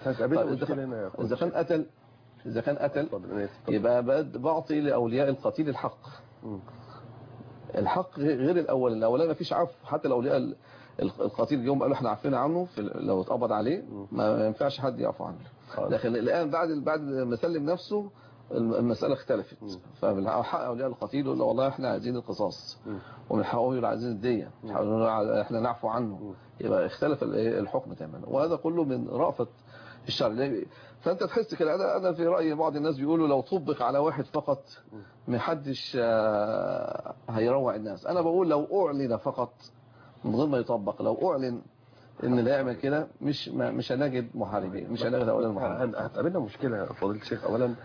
اذا كان قتل يبقى بعطي لاولياء القتيل الحق. الحق غير الاولاني مفيش عفو، حتى الاولياء القتيل اليوم قالوا احنا عارفين عنه لو اتقبض عليه ما ينفعش حد يعفو عنه. لكن الان بعد ما سلم نفسه المساله اختلفت، فمن حق اولياء القتيل يقول والله احنا عايزين القصاص، ومن حقهم يقولوا عايزين الديه، احنا نعفو عنه. يبقى اختلف الحكم تماما، وهذا كله من رأفة الشرع. فانت تحس كده. انا في رايي بعض الناس بيقولوا لو طبق على واحد فقط محدش هيروع الناس. انا بقول لو اعلن فقط من غير ما يطبق، لو اعلن ان اللي يعمل كده مش هنجد محاربين، مش هنجد اولاد محاربين. هتقابلنا مشكله فضيله الشيخ. اولا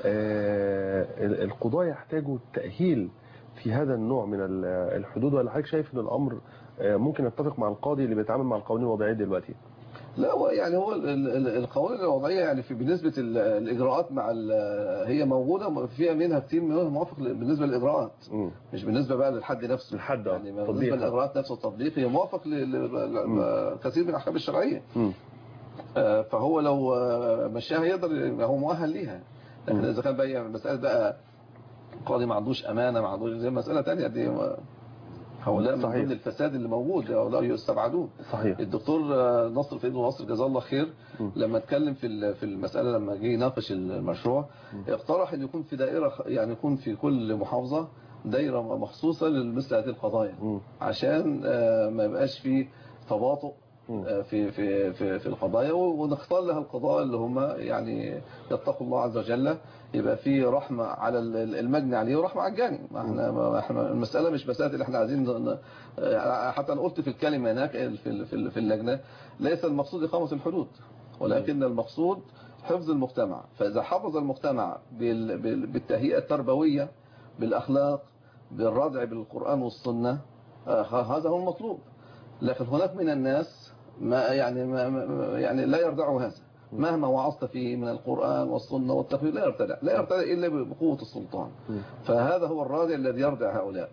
القضاة يحتاجوا التأهيل في هذا النوع من الحدود، ولا حضرتك شايف ان الامر ممكن يتفق مع القاضي اللي بيتعامل مع القوانين الوضعيه دلوقتي؟ لا هو يعني هو القوانين الوضعيه يعني في بالنسبه الاجراءات مع هي موجوده فيها منها كتير منها موافق بالنسبه للاجراءات، مش بالنسبه بقى للحد نفسه. يعني بالنسبه للاجراءات نفسه التطبيق هي موافق لكثير من الاحكام الشرعيه. فهو لو مشاها يقدر هو مؤهل ليها. لكن اذا كان بقى مساله بقى قاضي ما عندوش امانه، ما عندوش زي مساله ثانيه دي، هؤلاء من ضمن الفساد اللي موجود، هؤلاء يستبعدون. صحيح. الدكتور نصر في نصر جزاه الله خير لما اتكلم في المساله، لما جه يناقش المشروع اقترح ان يكون في دائره، يعني يكون في كل محافظه دائره مخصوصه لمثل هذه القضايا، عشان ما يبقاش في تباطؤ في القضايا، ونختار لها القضاء اللي هم يعني يتقوا الله عز وجل، يبقى في رحمة على المجني عليه ورحمة على الجاني. احنا المسألة مش مسألة اللي احنا عايزين، حتى انا قلت في الكلمة هناك في اللجنة، ليس المقصود إقامة الحدود، ولكن المقصود حفظ المجتمع. فإذا حفظ المجتمع بالتهيئة التربوية، بالأخلاق، بالردع بالقرآن والسنة، هذا هو المطلوب. لكن هناك من الناس ما يعني لا يردعوا هذا، مهما وعظت فيه من القرآن والسنة والتقويم لا يرتدع إلا بقوة السلطان. فهذا هو الرادع الذي يردع هؤلاء.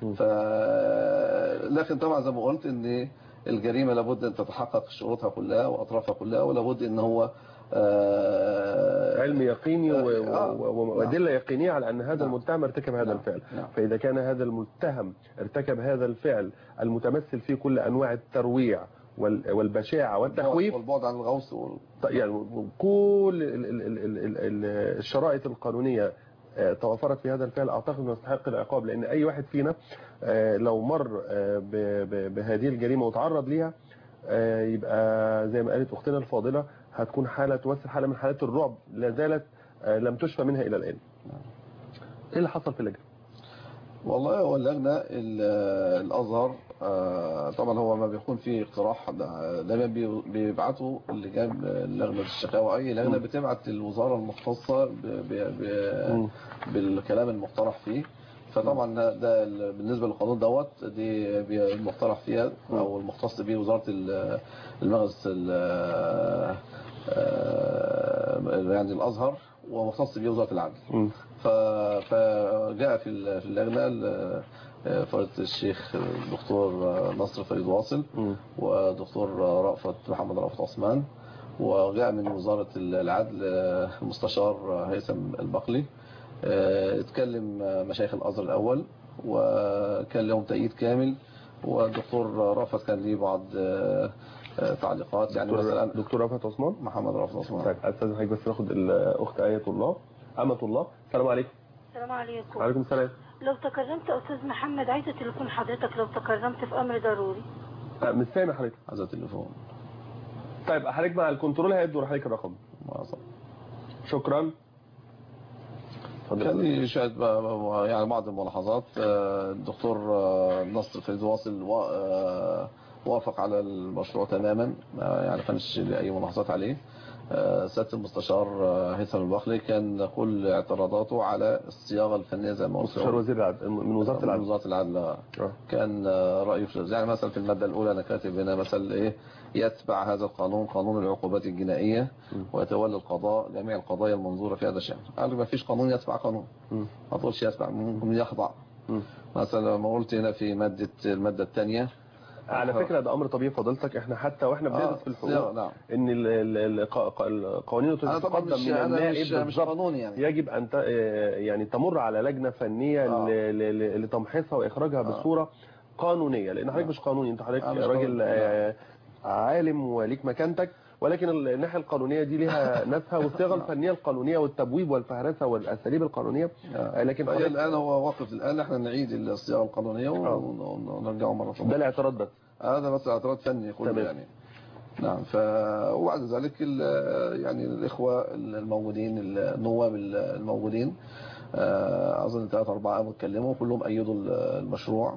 لكن طبعا زي ما قلت ان الجريمة لابد ان تتحقق شروطها كلها واطرافها كلها، ولابد ان هو علم يقيني وأدلة يقينية على أن هذا المتهم ارتكب هذا الفعل. فإذا كان هذا المتهم ارتكب هذا الفعل المتمثل في كل أنواع الترويع والبشاعة والتخويف والبعد عن الغوص يعني كل الشرائط القانونية توفرت في هذا الفعل، أعتقد أنه يستحق العقاب. لأن أي واحد فينا لو مر بهذه الجريمة وتعرض ليها، يبقى زي ما قالت أختنا الفاضلة هتكون حالة تمثل حالة من حالات الرعب لا زالت لم تشفى منها إلى الآن. إيه اللي حصل في اللجنة؟ والله هو اللجنة الأزهر طبعا هو ما بيكون فيه اقتراح دايما بيبعتوا لجنة الشكاوى، أي لجنة بتبعت الوزارة المختصة بالكلام المقترح فيه. فطبعا ده بالنسبة للقانون دوت دي المقترح فيها أو المختص به وزارة المجلس يعني الأزهر، ومختص به وزارة العدل. فجاء في اللجنة فضيلة الشيخ الدكتور نصر فريد واصل ودكتور محمد رأفت عثمان، وجاء من وزارة العدل المستشار هيثم البقلي. اتكلم مشايخ الأزهر الأول وكان لهم تأييد كامل، والدكتور رأفت كان ليه بعض تعليقات. يعني مثلا دكتور رأفت عثمان، محمد رأفت عثمان. طيب استاذ حضرتك بس ناخد الاخت آية الله أمة الله. السلام عليكم. السلام عليكم. وعليكم السلام. لو تكرمت أستاذ محمد، عايزة تليفون حضرتك لو تكرمت في أمر ضروري. مش سامع حضرتك. عايزة تليفون. طيب حضرتك مع الكنترول هيدور حضرتك الرقم. شكرا. كان لي شاهد يعني بعض الملاحظات. الدكتور نصر فريد واصل وافق على المشروع تماما، يعني كانش لي اي ملاحظات عليه. سيادة المستشار هيثم البقلي كان كل اعتراضاته على الصياغه الفنيه زي ما قلت. مستشار وزير العدل من وزاره العدل. من وزاره العدل. كان رايه يعني مثلا في الماده الاولى انا كاتب هنا مثلا ايه: يتبع هذا القانون قانون العقوبات الجنائيه ويتولى القضاء جميع القضايا المنظوره في هذا الشان. قال ما فيش قانون يتبع قانون، ما تقولش يتبع، ممكن يخضع. مثلا ما قلت هنا في الماده الثانيه. على فكرة ده أمر طبيعي فضلتك، احنا حتى واحنا بندرس في الحقوق ان القوانين تقدم من النائب مش قانوني يعني يجب ان يعني تمر على لجنة فنية لتمحيصها واخراجها بصورة قانونية، لان حضرتك مش قانوني، انت حضرتك راجل عالم وليك مكانتك، ولكن الناحية القانونية دي لها ناسها، والصيغة الفنية القانونية والتبويب والفهرسة والأساليب القانونية. لكن الآن هو واقف، الآن احنا نعيد الصيغة القانونية ونرجعه مرة ثانية. ده الاعتراض بس. هذا بس اعتراض فني كله يعني. نعم. وبعد ذلك يعني الإخوة الموجودين، النواب الموجودين، أظن 3-4 قاموا اتكلموا كلهم أيدوا المشروع.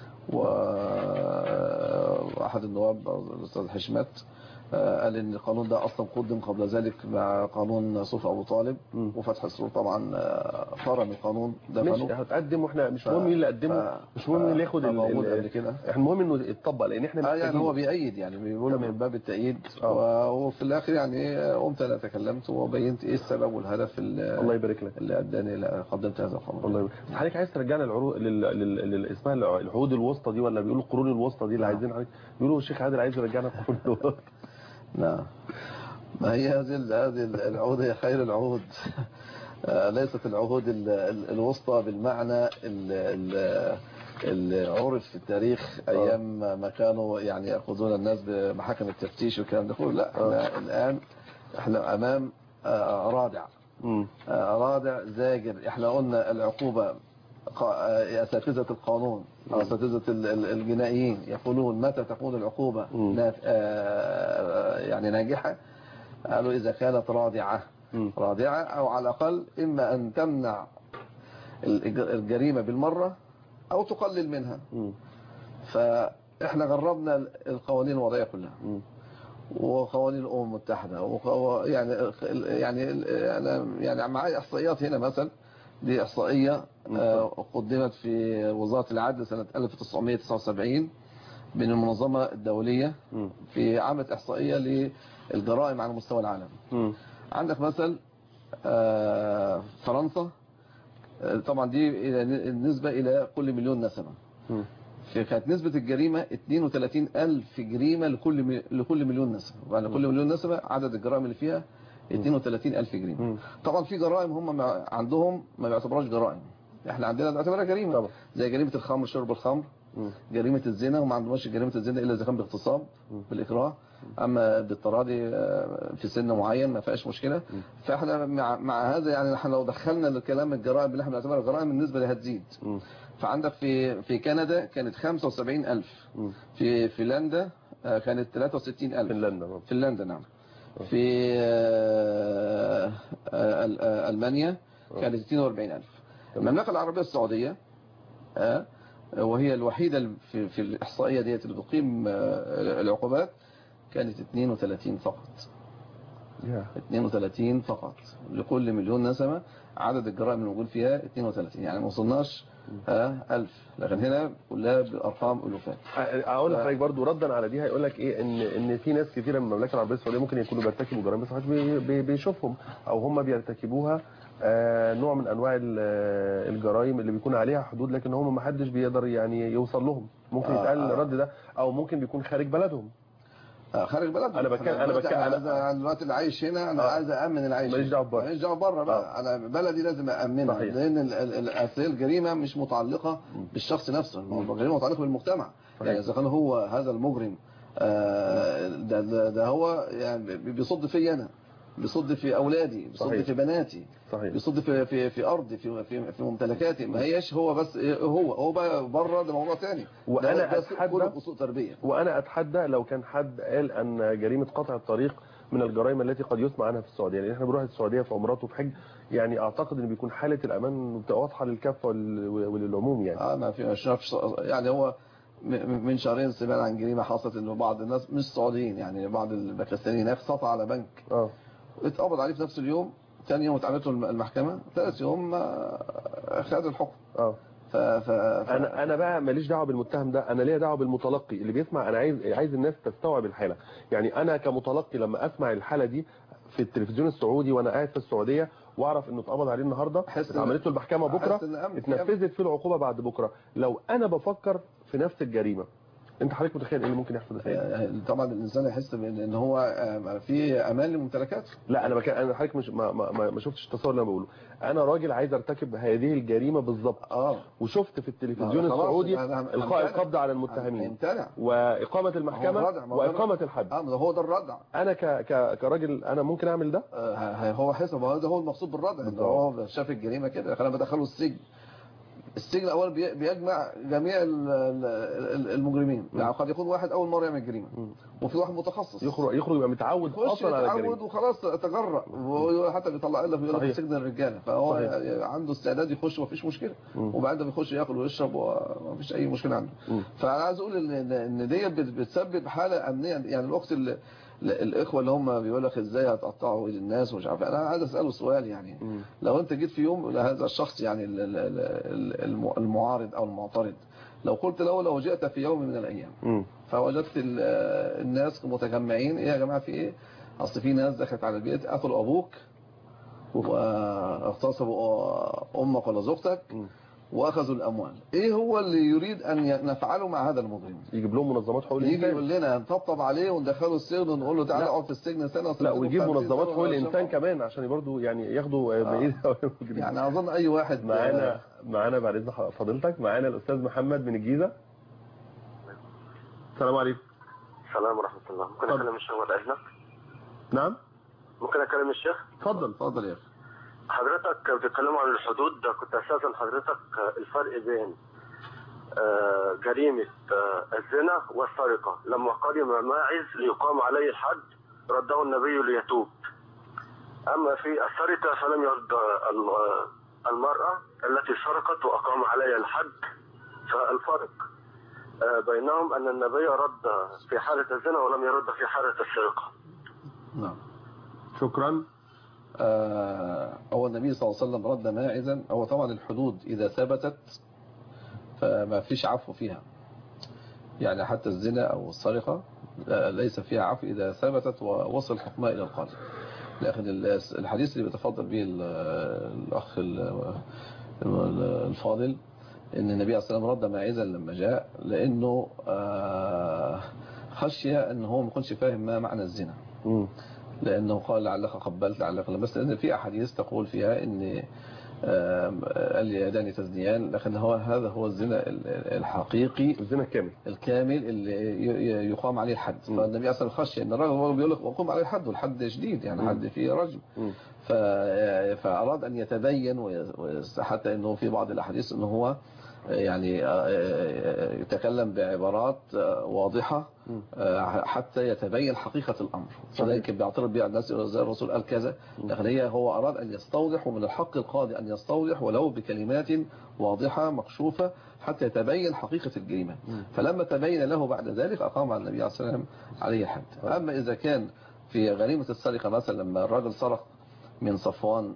وأحد النواب الأستاذ حشمت قال ان القانون ده اصلا قدم قبل ذلك مع قانون صوفي ابو طالب وفتح السرور. طبعا فرم القانون ده مش هتقدم، واحنا مش مهم مين اللي قدمه، مش مهم مين اللي ياخد قبل كده، احنا المهم انه يتطبق، لان احنا يعني هو بيأيد، يعني بيقول من باب التأييد. وفي الاخر يعني قمت انا تكلمت وبينت ايه السبب والهدف الله يبارك لك اللي اداني قدمت هذا القانون. الله يبارك. حضرتك عايز ترجعنا العروض اسمها العهود الوسطى دي، ولا بيقولوا القرون الوسطى دي اللي عايزين حضرتك؟ بيقولوا الشيخ عادل عايز يرجعنا القرون الوسطى. نعم. ما هي هذه العهود هي خير العهود. ليست العهود الوسطى بالمعنى اللي عرف في التاريخ ايام ما كانوا يعني ياخذون الناس بمحاكم التفتيش والكلام ده كله. لا، احنا الان احنا امام رادع زاجر. احنا قلنا العقوبه أساتذة القانون أو أساتذة الجنائيين يقولون متى تكون العقوبة يعني ناجحة؟ قالوا إذا كانت رادعة أو على الأقل إما أن تمنع الجريمة بالمرة أو تقلل منها. فإحنا جربنا القوانين الوضعية كلها وقوانين الأمم المتحدة يعني معي إحصائيات هنا مثلا. دي إحصائية قدمت في وزارة العدل سنة 1979 من المنظمة الدولية في عملت إحصائية للجرائم على مستوى العالم. عندك مثل فرنسا، طبعا دي النسبة إلى كل مليون نسمة. كانت نسبة الجريمة 32,000 جريمة لكل مليون نسمة، وعلى كل مليون نسمة عدد الجرائم اللي فيها 32,000 جريمة. طبعا في جرائم هم عندهم ما بيعتبروهاش جرائم، احنا عندنا بنعتبرها جريمة طبعا. زي جريمة الخمر، شرب الخمر، جريمة الزنا، وما عندهمش جريمة الزنا إلا إذا كان باغتصاب بالإكراه، أما بالتراضي في سن معين ما فيهاش مشكلة. فاحنا مع هذا يعني احنا لو دخلنا الكلام الجرائم اللي احنا بنعتبرها جرائم النسبة دي هتزيد. فعندك في كندا كانت 75,000، في فنلندا كانت 63,000. فنلندا نعم. في ألمانيا كانت 42,000. المملكة العربية السعودية وهي الوحيدة في الإحصائية ديت اللي بتقيم العقوبات كانت 32 فقط. 32 فقط لكل مليون نسمة، عدد الجرائم الموجود فيها 32، يعني ما وصلناش 1000، لكن هنا كلها بأرقام ألوفات. أقول لحضرتك برضو ردا على دي، هيقول لك إيه إن في ناس كثيرة من المملكة العربية السعودية ممكن يكونوا بيرتكبوا جرائم بس بيشوفهم أو هم بيرتكبوها نوع من أنواع الجرائم اللي بيكون عليها حدود، لكن هم ما حدش بيقدر يعني يوصل لهم. ممكن يتقال الرد ده، أو ممكن بيكون خارج بلدهم. خارج بلدهم. انا دلوقتي اللي عايش هنا انا عايز امن العيش، ماليش دعوه بره بقى. انا بلدي لازم امنها، لان الجريمه مش متعلقه بالشخص نفسه، الجريمه متعلقه بالمجتمع. يعني اذا كان هو هذا المجرم ده هو يعني بيصد في انا، بيصد في اولادي، بيصد في بناتي، بيصد في ارضي، في ممتلكاتي. ما هيش هو بس، هو بقى بره ده موضوع ثاني. وانا اتحدى كله سوء تربيه. وانا اتحدى لو كان حد قال ان جريمه قطع الطريق من الجرائم التي قد يسمع عنها في السعوديه، يعني احنا بنروح السعوديه في عمرات وفي حج، يعني اعتقد ان بيكون حاله الامان بتبقى واضحه للكافه وللعموم يعني. ما في يعني هو من شهرين سمعنا عن جريمه حصلت انه بعض الناس مش سعوديين، يعني بعض الباكستانيين هناك سطع على بنك اتقبض عليه في نفس اليوم، ثاني يوم اتعملت له المحكمه، ثالث يوم خد الحكم. انا بقى ماليش دعوه بالمتهم ده، انا ليا دعوه بالمتلقي اللي بيسمع. انا عايز الناس تستوعب الحاله. يعني انا كمتلقي لما اسمع الحاله دي في التلفزيون السعودي وانا قاعد في السعوديه واعرف انه اتقبض عليه النهارده، اتعملت له المحكمه بكره، اتنفذت فيه العقوبه بعد بكره، لو انا بفكر في نفس الجريمه، انت حضرتك متخيل ايه اللي ممكن يحصل ازاي؟ طبعا الانسان يحس ان هو في امان لممتلكاته. لا انا حضرتك مش ما شفتش التصور اللي انا بقوله. انا راجل عايز ارتكب هذه الجريمه بالظبط، وشفت في التلفزيون السعودي القاء القبض على المتهمين واقامه المحكمه واقامه الحد. هو ده الردع. انا كراجل انا ممكن اعمل ده. هو حسب هذا هو المقصود بالردع، ان هو شاف الجريمه كده خلينا بدخله السجن الاول بيجمع جميع المجرمين. يعني قد يكون واحد اول مره يعمل جريمه، وفي واحد متخصص يخرج يبقى متعود اصلا على الجريمه، متعود وخلاص تجرأ، وحتى بيطلع لك يقول لك سجن الرجاله، فهو عنده استعداد يخش ومفيش مشكله، وبعدين بيخش ياكل ويشرب ومفيش اي مشكله عنده. فانا عايز اقول ان ديت بتسبب حاله امنيه. يعني الوقت الاخوه اللي هم بيقول لك ازاي هتقطعوا ايد الناس ومش عارف، انا عايز اساله سؤال. يعني لو انت جيت في يوم لهذا الشخص، يعني المعارض او المعترض، لو قلت له لو جئت في يوم من الايام فوجدت الناس متجمعين، ايه يا جماعه في ايه؟ اصل في ناس دخلت على البيت قتلوا ابوك واغتصبوا امك ولا زوجتك واخذوا الاموال، ايه هو اللي يريد ان نفعله مع هذا المجرم؟ يجيب لهم منظمات حقوق الانسان، يجي يقول لنا نطبطب عليه وندخله السجن ونقول له تعالى اقعد في السجن سنه. لا ويجيب منظمات حقوق الانسان كمان عشان برضه يعني ياخدوا بايد يعني اظن اي واحد. معانا بعد اذن فضيلتك، معانا الاستاذ محمد من الجيزه. السلام عليكم. السلام ورحمه الله. ممكن اكلم الشيخ بعد اذنك؟ نعم ممكن اكلم الشيخ؟ اتفضل يا اخي. حضرتك بتتكلموا عن الحدود، كنت أساسا حضرتك الفرق بين جريمة الزنا والسرقة. لما قدم ماعز ليقام عليه الحد رده النبي ليتوب. أما في السرقة فلم يرد المرأة التي سرقت وأقام عليها الحد. فالفرق بينهم أن النبي رد في حالة الزنا ولم يرد في حالة السرقة. نعم. شكرا. هو النبي صلى الله عليه وسلم رد ماعزا. هو طبعا الحدود إذا ثبتت فما فيش عفو فيها، يعني حتى الزنا أو السرقة ليس فيها عفو إذا ثبتت ووصل حكمها إلى القاضي. لكن الحديث اللي بيتفضل به الأخ الفاضل إن النبي عليه الصلاة والسلام رد ماعزا لما جاء، لأنه خشية أنه هو ما يكونش فاهم ما معنى الزنا، لأنه قال لعلك قبلت لعلك لمست، لأن في أحاديث تقول فيها إن اليدان تزنيان، لكن هذا هو الزنا الحقيقي، الزنا الكامل اللي يقام عليه الحد. فالنبي أصلا خشي ان الرجل هو بيقول لك وقوم عليه الحد، والحد شديد يعني حد فيه رجم. فأراد أن يتبين، حتى أنه في بعض الأحاديث أنه هو يعني يتكلم بعبارات واضحة حتى يتبين حقيقة الأمر. فذلك بيعترض بها الناس زي الرسول قال كذا، لكن هو أراد أن يستوضح، ومن الحق القاضي أن يستوضح ولو بكلمات واضحة مكشوفة حتى يتبين حقيقة الجريمة. فلما تبين له بعد ذلك أقام على النبي عليه الصلاة والسلام عليه الحد. أما إذا كان في غريمة السرقة مثلا لما الراجل سرق من صفوان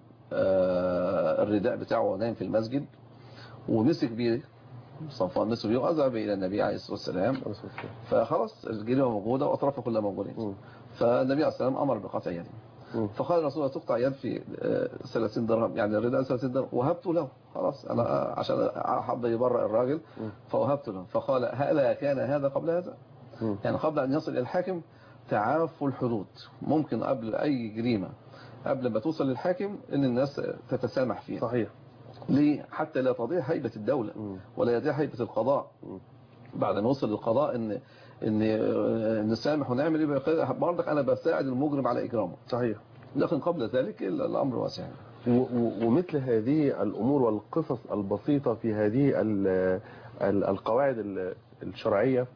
الرداء بتاعه ونايم في المسجد ومسك بيه صفوان، مسك بيه وأذهب إلى النبي عليه الصلاة والسلام، فخلاص الجريمة موجودة وأطرافها كلها موجودين. فالنبي عليه الصلاة والسلام أمر بقطع يده، فقال الرسول الله تقطع يد في 30 درهم، يعني الرداء 30 درهم، وهبته له خلاص أنا عشان أحب يبرأ الراجل فوهبته له. فقال هذا كان هذا قبل هذا، يعني قبل أن يصل إلى الحاكم تعافوا الحدود. ممكن قبل أي جريمة قبل ما توصل للحاكم ان الناس تتسامح فيها. صحيح. ليه؟ حتى لا تضيع هيبة الدولة ولا يضيع هيبة القضاء. بعد ما وصل للقضاء ان نسامح ونعمل ايه، برضك انا بساعد المجرم على اجرامه. صحيح. لكن قبل ذلك الامر واسع. ومثل هذه الامور والقصص البسيطة في هذه القواعد الشرعية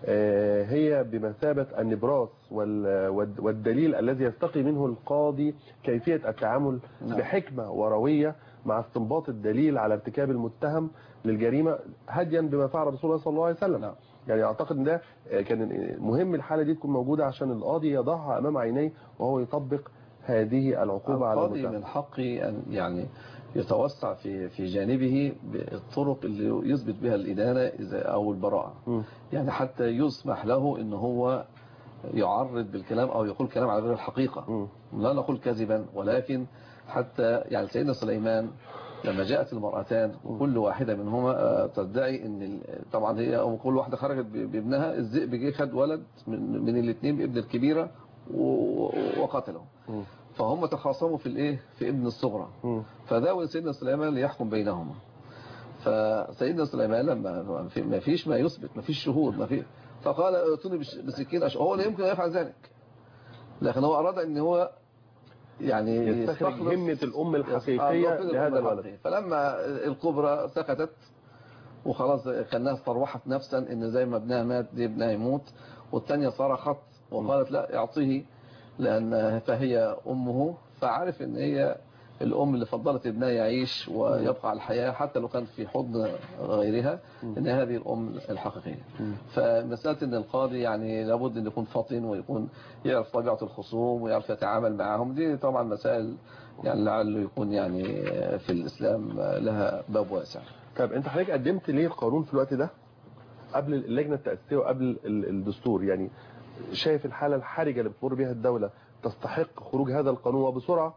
هي بمثابة النبراس والدليل الذي يستقي منه القاضي كيفية التعامل بحكمة وروية مع استنباط الدليل على ارتكاب المتهم للجريمة، هديا بما فعل رسول الله صلى الله عليه وسلم. يعني اعتقد ان ده كان مهم الحالة دي تكون موجودة عشان القاضي يضعها امام عينيه وهو يطبق هذه العقوبة على المتهم. القاضي من حقه ان يعني يتوسع في جانبه بالطرق اللي يثبت بها الإدانة أو البراءة. يعني حتى يسمح له ان هو يعرض بالكلام أو يقول كلام على غير الحقيقة. لا نقول كذبا، ولكن حتى يعني سيدنا سليمان لما جاءت المرأتان وكل واحدة منهما تدعي ان طبعا هي كل واحدة خرجت بابنها، الذئب جه خد ولد من الاثنين بابن الكبيرة وقتله. فهم تخاصموا في ابن الصغرى، فداول سيدنا سليمان ليحكم بينهما. فسيدنا سليمان لما ما فيش ما يثبت، ما فيش شهود، ما في، فقال ائتوني بسكين هو لا يمكن ان يفعل ذلك، لكن هو اراد ان هو يعني يستخرج همة الام الحقيقية لهذا الولد. فلما الكبرى سكتت وخلاص كانها استروحت نفسا ان زي ما ابنها مات دي ابنها يموت، والثانيه صرخت وقالت لا اعطيه لأن فهي أمه، فعرف ان هي الأم اللي فضلت ابنها يعيش ويبقى على الحياة حتى لو كان في حضن غيرها، ان هذه الأم الحقيقية. فمسألة ان القاضي يعني لابد ان يكون فطن ويكون يعرف طبيعة الخصوم ويعرف يتعامل معهم، دي طبعا مسائل يعني لعله يكون يعني في الإسلام لها باب واسع. طب انت حضرتك قدمت ليه القانون في الوقت ده قبل اللجنة التأسيسية وقبل الدستور؟ يعني شايف الحالة الحرجة اللي بتمر بها الدولة تستحق خروج هذا القانون وبسرعة؟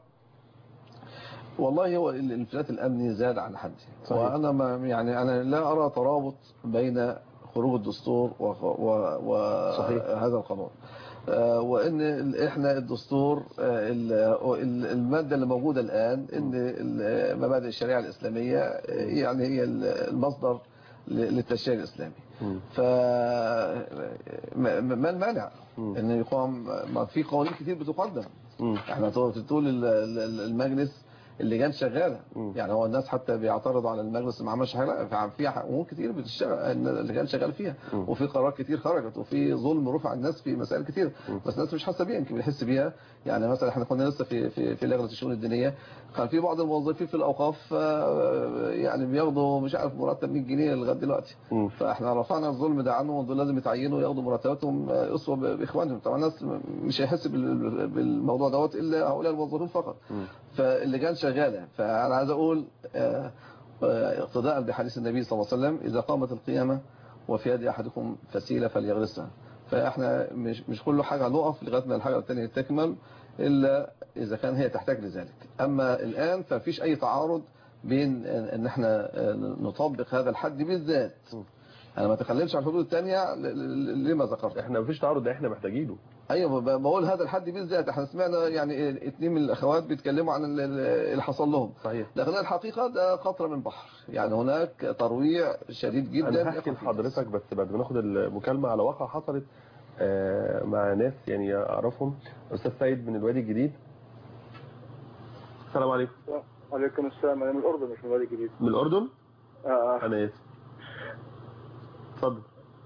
والله هو الانفلات الأمني زاد عن حده، وأنا ما يعني أنا لا أرى ترابط بين خروج الدستور وهذا القانون. وإن إحنا الدستور المادة اللي موجودة الآن إن مبادئ الشريعة الإسلامية يعني هي المصدر للتشريع الإسلامي. فما المانع ان يقام؟ ما في قوانين كتير بتقدم. احنا تقول المجلس اللجان شغاله. يعني هو الناس حتى بيعترضوا على المجلس ما عملش حاجه، في امور كتير بتشتغل اللجان شغال فيها، وفي قرارات كتير خرجت، وفي ظلم رفع على الناس في مسائل كتير، بس الناس مش حاسه بيها. يمكن بيحس بيها. يعني مثلا احنا كنا لسه في لجنه الشؤون الدينيه، كان في بعض الموظفين في الاوقاف يعني بياخدوا مش عارف مرتب 100 جنيه لغايه دلوقتي. فاحنا رفعنا الظلم ده عنهم، ودول لازم يتعينوا وياخدوا مرتباتهم اسوه باخوانهم. طبعا الناس مش هيحس بالموضوع دوت الا هؤلاء الموظفين فقط. فاللجان شغاله. فانا عايز اقول اقتداء بحديث النبي صلى الله عليه وسلم: اذا قامت القيامه وفي يد احدكم فسيله فليغرسها. فاحنا مش كل حاجه هنقف لغايه ما الحاجه الثانيه تكمل الا اذا كان هي تحتاج لذلك. اما الان فمفيش اي تعارض بين ان احنا نطبق هذا الحد بالذات. انا ما اتكلمش عن الحدود الثانيه لما ذكرت. احنا مفيش تعارض، احنا محتاجينه. ايوه بقول هذا الحد بالذات. احنا سمعنا يعني 2 من الاخوات بيتكلموا عن اللي حصل لهم. صحيح. لكن الحقيقه ده قطره من بحر. يعني هناك ترويع شديد جدا. انا هحكي لحضرتك بس بعد ما ناخد المكالمه على واقع حصلت مع ناس يعني اعرفهم. استاذ سيد من الوادي الجديد. السلام عليكم. وعليكم السلام. انا من الاردن مش من الوادي الجديد. من الاردن؟ انا اسف. اتفضل.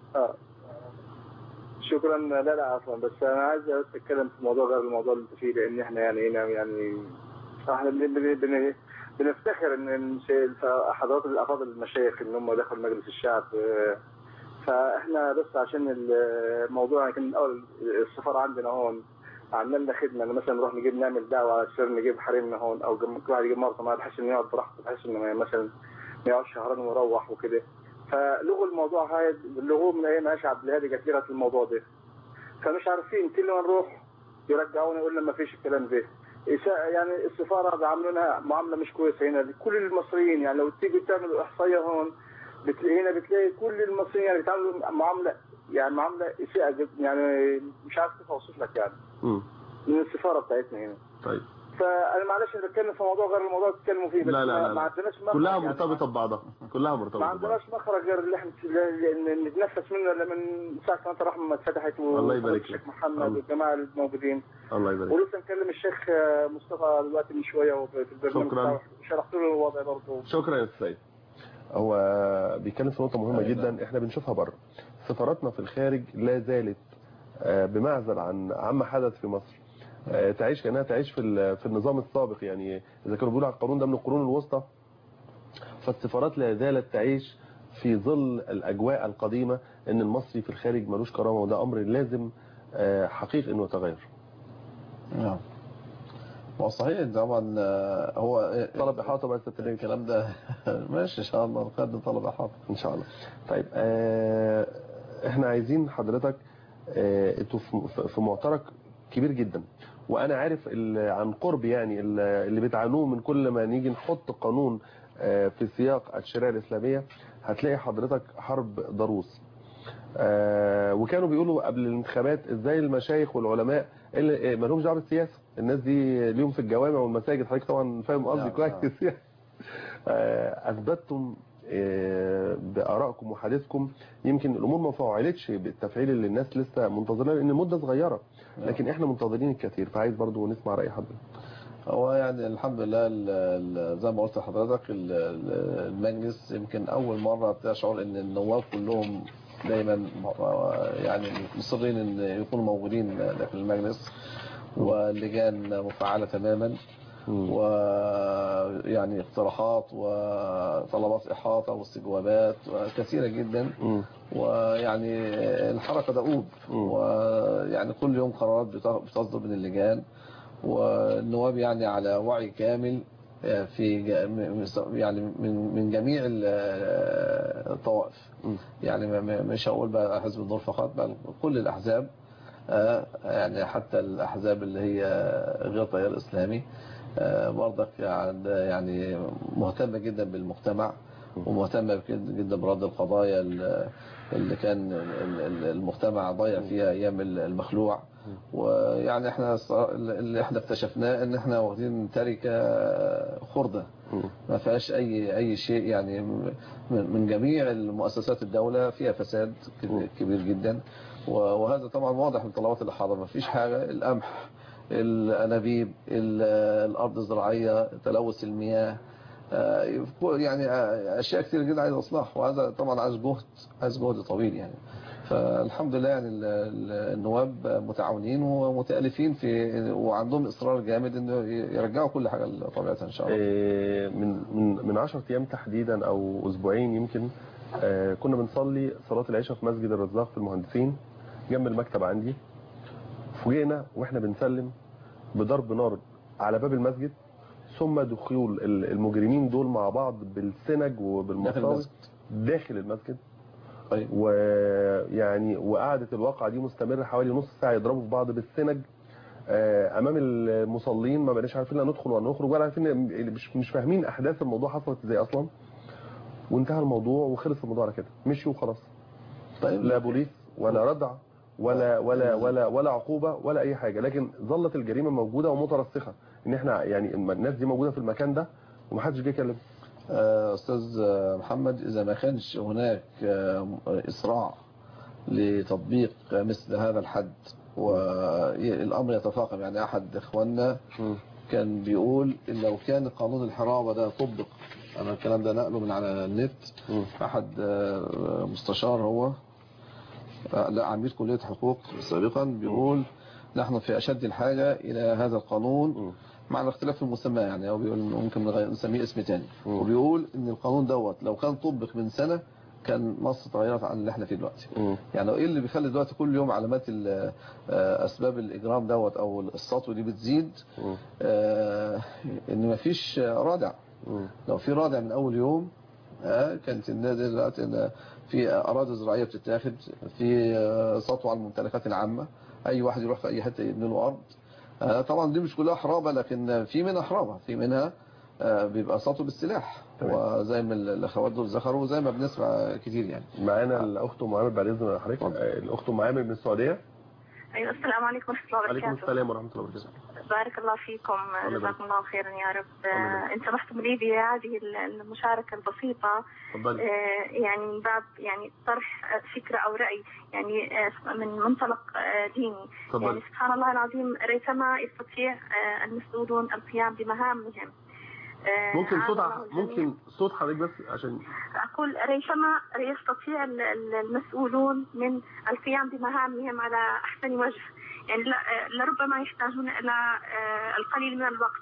شكرا. لا عفوا، بس انا عايز اتكلم في موضوع غير الموضوع اللي انت فيه، لان احنا يعني هنا يعني احنا بنفتخر ان حضرات الافاضل المشايخ ان هم دخلوا مجلس الشعب. فاحنا بس عشان الموضوع كان الاول السفاره عندنا هون عملنا خدمه، مثلا نروح نجيب نعمل دعوه على السر، نجيب حريمنا هون، او كل واحد يجيب مرته معاه بحيث انه يقعد براحته، بحيث انه مثلا ما يقعدش شهرين ويروح وكده. فلغوا الموضوع هاي، لغوه من ايام عائشه عبد الهادي كثيره في الموضوع ده. فمش عارفين كل ما نروح يرجعونا يقول لنا ما فيش الكلام ده. يعني السفاره بيعاملونا معامله مش كويسه هنا لكل المصريين. يعني لو تيجي تعملوا احصائيه هون بتلاقي كل المصريين يعني بيتعاملوا معامله اساءه، يعني مش عارف كيف اوصف لك يعني. من السفاره بتاعتنا هنا. طيب. فانا معلش انا بتكلم في موضوع غير الموضوع اللي بتتكلموا فيه، بس لا. ما عندناش مخرج. كلها مرتبطه ببعضها، كلها مرتبطه. ما عندناش مخرج غير اللي احنا نتنفس منه من ساعه ما الرحمه ما اتفتحت. الله يبارك الشيخ محمد والجماعه الموجودين. الله يبارك. ولسه نكلم الشيخ مصطفى دلوقتي من شويه وفي البرنامج بتاعه شرحت له الوضع برضه. شكرا يا سيد. هو بيتكلم في نقطه مهمه جدا احنا بنشوفها بره. سفاراتنا في الخارج لا زالت بمعزل عما حدث في مصر. تعيش كأنها تعيش في النظام السابق. يعني إذا كانوا بيقولوا على القانون ده من القرون الوسطى، فالسفارات لا زالت تعيش في ظل الأجواء القديمة إن المصري في الخارج ملوش كرامة، وده أمر لازم حقيقي إنه يتغير. نعم. هو صحيح طبعا. هو طلب إحاطة بس الكلام ده ماشي إن شاء الله نقدم طلب إحاطة إن شاء الله. طيب إحنا عايزين حضرتك أنتوا في معترك كبير جدا، وانا عارف عن قرب يعني اللي بتعانوه من كل ما نيجي نحط قانون في سياق الشريعه الاسلاميه هتلاقي حضرتك حرب ضروس. وكانوا بيقولوا قبل الانتخابات ازاي المشايخ والعلماء اللي ما لهمش دعوه بالسياسه، الناس دي ليهم في الجوامع والمساجد. حضرتك طبعا فاهم قصدي كويس. اثبتتم بآرائكم وحديثكم يمكن الامور ما فعلتش بالتفعيل اللي الناس لسه منتظرين، لان المده صغيره، لكن احنا منتظرين الكثير. فعايز برضو نسمع راي حضرتك. هو يعني الحمد لله زي ما قلت لحضرتك المجلس يمكن اول مره تشعر ان النواب كلهم دايما يعني مصرين ان يكونوا موجودين داخل المجلس، واللجان مفعله تماما، ويعني اقتراحات وطلبات إحاطة واستجوابات كثيرة جدا، ويعني الحركة دؤوب، ويعني كل يوم قرارات بتصدر من اللجان، والنواب يعني على وعي كامل في يعني من جميع الطوائف. يعني مش هقول بقى حزب النور فقط، بل كل الأحزاب، يعني حتى الأحزاب اللي هي غير تيار إسلامي برضك يعني مهتمة جدا بالمجتمع، ومهتمة جدا برد القضايا اللي كان المجتمع ضايع فيها ايام المخلوع. ويعني احنا اللي احنا اكتشفناه ان احنا واخدين تركة خردة ما فيهاش اي شيء. يعني من جميع المؤسسات الدولة فيها فساد كبير جدا، وهذا طبعا واضح من طلبات الإحاطة. ما فيش حاجة. القمح الانابيب، الارض الزراعيه، تلوث المياه، يعني اشياء كثيره جدا عايز اصلاح، وهذا طبعا عايز جهد طويل يعني. فالحمد لله يعني النواب متعاونين ومتالفين وعندهم اصرار جامد انه يرجعوا كل حاجه لطبيعتها ان شاء الله. من 10 ايام تحديدا او اسبوعين يمكن كنا بنصلي صلاه العشاء في مسجد الرزاق في المهندسين جنب المكتب عندي. فوجئنا واحنا بنسلم بضرب نار على باب المسجد، ثم دخول المجرمين دول مع بعض بالسنج وبالمصاوي داخل المسجد. ويعني وقعدت الواقعه دي مستمره حوالي نص ساعه، يضربوا في بعض بالسنج امام المصلين، ما بقناش عارفين لا ندخل ولا نخرج ولا عارفين، مش فاهمين احداث الموضوع حصلت ازاي اصلا. وانتهى الموضوع وخلص الموضوع على كده، مشوا وخلاص. طيب لا بوليس ولا ردع ولا عقوبه ولا اي حاجه، لكن ظلت الجريمه موجوده ومترسخه، ان احنا يعني الناس دي موجوده في المكان ده ومحدش جه يكلم. استاذ محمد، اذا ما كانش هناك اسراع لتطبيق مثل هذا الحد والامر يتفاقم، يعني احد اخواننا كان بيقول إن لو كان قانون الحرابه ده طبق، انا الكلام ده نقله من على النت، احد مستشار هو لا عميد كليه حقوق سابقا بيقول نحن في اشد الحاجه الى هذا القانون مع الاختلاف في المسمى، يعني هو بيقول ممكن نسميه اسم تاني، وبيقول ان القانون دوت لو كان طبق من سنه كان مصر تغيرت عن اللي احنا فيه دلوقتي. يعني ايه اللي بيخلي دلوقتي كل يوم علامات اسباب الاجرام دوت او السطو دي بتزيد؟ ان مفيش رادع. لو في رادع من اول يوم كانت الناس دلوقتي في اراضي زراعيه بتتاخد، في سطو على الممتلكات العامه، اي واحد يروح في اي حته يبني له ارض. طبعا دي مش كلها حرابه، لكن في منها حرابه، في منها بيبقى سطو بالسلاح، وزي ما الاخوات دول ذكروا وزي ما بنسمع كتير يعني. معانا الاخت ام عامر بعد اذن حضرتك. الاخت ام عامر من السعوديه. ايوه، السلام عليكم ورحمه الله وبركاته. وعليكم السلام ورحمه الله وبركاته. بارك الله فيكم، جزاكم الله خيرا يا رب. ان سمحتم لي بهذه المشاركه البسيطه، يعني من باب يعني طرح فكره او راي، يعني من منطلق ديني. يعني سبحان الله العظيم، ريثما يستطيع المسؤولون القيام بمهامهم. ممكن صوت حضرتك بس عشان أقول ريثما يستطيع المسؤولون من القيام بمهامهم على أحسن وجه، يعني لربما يحتاجون إلى القليل من الوقت.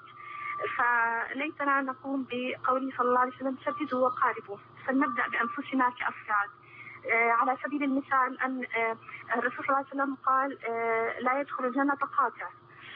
فليتنا نقوم بقوله صلى الله عليه وسلم: شددوا وقاربوا. فلنبدأ بأنفسنا كأفراد. على سبيل المثال أن الرسول صلى الله عليه وسلم قال: لا يدخل الجنة قاطع.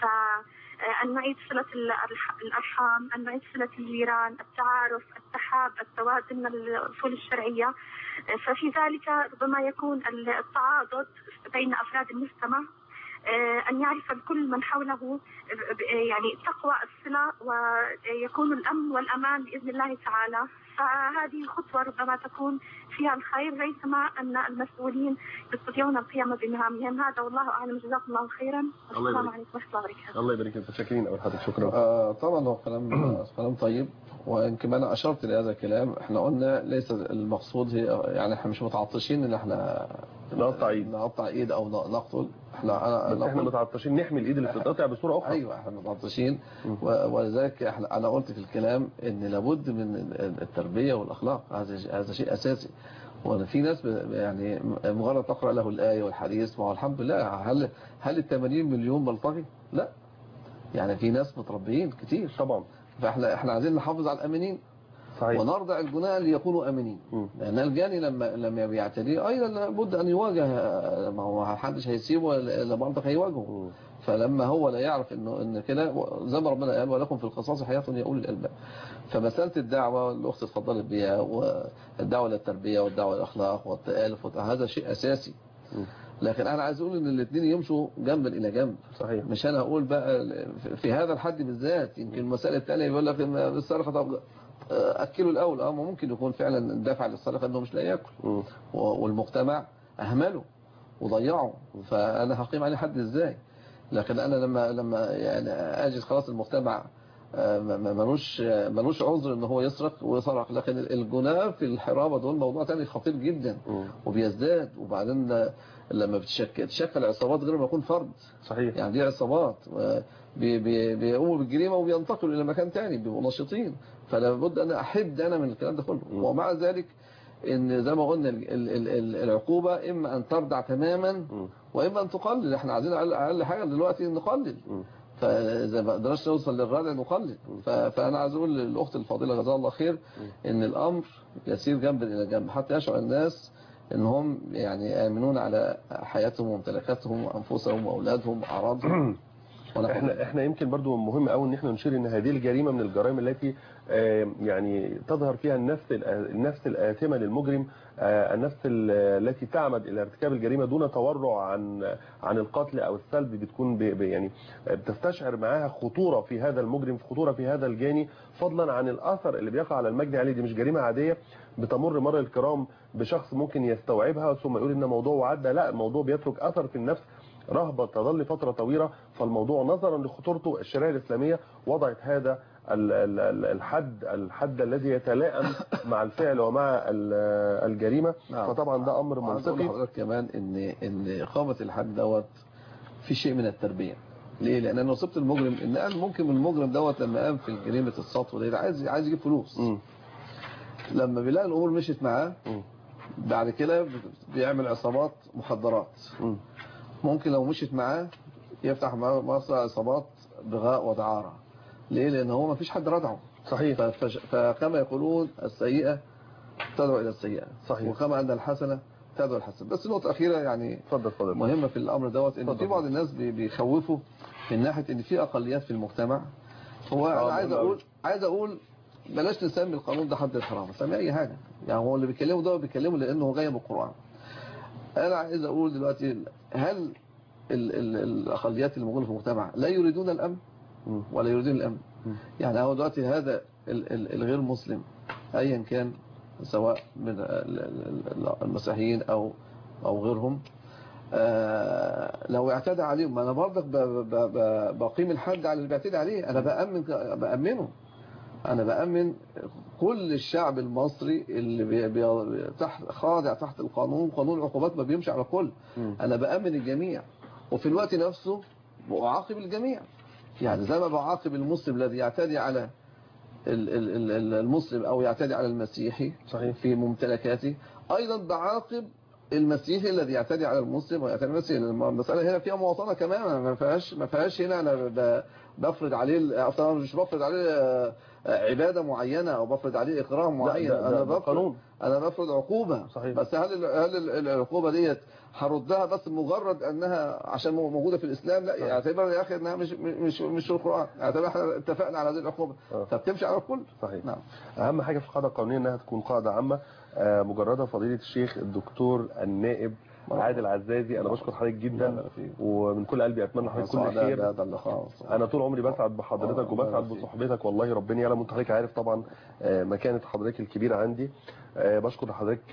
أن نعيد صلة الأرحام، أن نعيد صلة الجيران، التعارف، التحاب، التوازن من الأصول الشرعية. ففي ذلك ربما يكون التعاضد بين أفراد المجتمع، أن يعرف الكل من حوله يعني تقوى الصلة، ويكون الأمن والأمان بإذن الله تعالى. فهذه خطوة ربما تكون فيها الخير، ريثما أن المسؤولين يستطيعون القيام بمهامهم. هذا والله أعلم، جزاكم الله خيرا. السلام عليكم ورحمة الله وبركاته. الله يبارك فيك. شاكرين أول حضرتك. شكرا. طبعا هو كلام طيب، ويمكن أنا أشرت لهذا الكلام. احنا قلنا ليس المقصود هي يعني احنا مش متعطشين ان احنا نقطع ايد او نقتل. احنا متعطشين نحمي الايد اللي بتتقطع بصوره اخرى. ايوه احنا متعطشين، ولذلك انا قلت في الكلام ان لابد من التربيه والاخلاق. هذا شيء اساسي. وانا في ناس يعني مجرد تقرا له الايه والحديث، ما هو الحمد لله. هل ال 80 مليون بلطجي؟ لا، يعني في ناس متربيين كتير طبعا. فاحنا عايزين نحافظ على الامنين، صحيح، ونرضع الجناة ليكونوا امنين. لان الجاني لما بيعتدي ايضا لابد ان يواجه، ما هو محدش هيسيبه الا برضه هيواجهه. فلما هو لا يعرف ان كده، زي ما ربنا قال: ولكم في القصاص حياة يا اولي الالباب. فمساله الدعوه الاخت اتفضلت بيها، والدعوه للتربيه والدعوه للاخلاق والتالف، هذا شيء اساسي. لكن انا عايز اقول ان الاثنين يمشوا جنبا الى جنب. صحيح. مش انا اقول بقى في هذا الحد بالذات. يمكن المسائل الثانيه يقول لك السرقه، طب اكلوا الاول. ممكن يكون فعلا الدافع للسرقه انه مش لا ياكل، والمجتمع اهمله وضيعه، فانا هقيم عليه حد ازاي؟ لكن انا لما يعني اجد خلاص المجتمع ملوش عذر ان هو يسرق ويسرق. لكن الجناه في الحرابة دول موضوع تاني خطير جدا وبيزداد. وبعدين لما بتشكل عصابات غير ما يكون فرد. صحيح. يعني دي عصابات بيقوموا بالجريمة وبينتقلوا الى مكان تاني بيبقوا نشيطين. فلا بد ان احد انا من الكلام ده كله. ومع ذلك ان زي ما قلنا العقوبة اما ان تردع تماما واما ان تقلل. احنا عايزين اقل حاجة دلوقتي نقلل. فاذا ما قدرناش نوصل للردع نقلل. فانا عايز اقول للاخت الفاضله جزاها الله خير ان الامر يسير جنب الى جنب حتى يشعر الناس انهم يعني امنون على حياتهم وممتلكاتهم وانفسهم واولادهم واعراضهم. احنا يمكن برضو مهم قوي ان احنا نشير ان هذه الجريمه من الجرائم التي يعني تظهر فيها النفس الآثمة للمجرم، النفس التي تعمد الى ارتكاب الجريمه دون تورع عن القتل او السلب، بتكون يعني بتستشعر معاها خطوره في هذا المجرم، خطوره في هذا الجاني، فضلا عن الاثر اللي بيقع على المجني عليه. دي مش جريمه عاديه بتمر مر الكرام بشخص ممكن يستوعبها ثم يقول ان موضوع وعدى. لا، الموضوع بيترك اثر في النفس، رهبة تظل فترة طويلة. فالموضوع نظرا لخطورته الشريعة الإسلامية وضعت هذا الحد الذي يتلائم مع الفعل ومع الجريمة. فطبعا ده أمر منطقي. حضرتك كمان إن إقامة الحد دوت في شيء من التربية. ليه؟ لأن أنا وصفت المجرم إن قال ممكن المجرم دوت لما قام في جريمة السطو ده عايز يجيب فلوس. لما بيلاقي الأمور مشيت معاه بعد كده بيعمل عصابات مخدرات. ممكن لو مشيت معاه يفتح مصر عصابات بغاء ودعارة. ليه؟ لأن هو ما فيش حد ردعه. صحيح. فكما يقولون السيئة تدعو إلى السيئة. صحيح. وكما أن الحسنة تدعو الحسنة. بس نقطة أخيرة يعني فضل. مهمة في الأمر دوت إن في بعض الناس بيخوفوا من ناحية إن في أقليات في المجتمع. هو أنا عايز أقول بلاش نسمي القانون ده حد الحرام، نسمي أي حاجة. يعني هو اللي بيكلمه ده بيكلمه لأنه جاي من القرآن. أنا عايز أقول دلوقتي هل الأقليات الموجودة في المجتمع لا يريدون الأمن ولا يريدون الأمن؟ يعني هو دلوقتي هذا الغير مسلم أيا كان سواء من المسيحيين أو غيرهم، لو اعتدى عليهم أنا برضك بقيم الحد على اللي بيعتدي عليه. أنا بأمنه. أنا بأمن كل الشعب المصري اللي خاضع تحت القانون. قانون العقوبات ما بيمشي على الكل. أنا بأمن الجميع وفي الوقت نفسه بأعاقب الجميع. يعني زي ما بعاقب المسلم الذي يعتدي على المسلم أو يعتدي على المسيحي صحيح. في ممتلكاته، أيضا بعاقب المسيحي الذي يعتدي على المسلم ويعتدي على المسيحي. المسألة هنا فيها مواطنة كمان. ما فيهاش هنا أنا بفرض عليه، أصلا مش بفرض عليه عبادة معينة أو بفرض عليه إكراه معين. أنا بفرض عقوبة. صحيح. بس هل العقوبة ديت هردها بس مجرد أنها عشان موجودة في الإسلام؟ لا، يعتبر يا أخي أنها مش القرآن. يعتبر احنا اتفقنا على هذه العقوبة فبتمشي على الكل. صحيح. نعم. أهم حاجة في القاعدة القانونية أنها تكون قاعدة عامة مجردة. فضيلة الشيخ الدكتور النائب عادل عزازي، أنا بشكر حضرتك جدا ومن كل قلبي أتمنى حضرتك كل خير. أنا طول عمري بسعد بحضرتك وبسعد بصحبتك والله. ربنا يعلم وأنت حضرتك عارف طبعا مكانة حضرتك الكبيرة عندي. بشكر حضرتك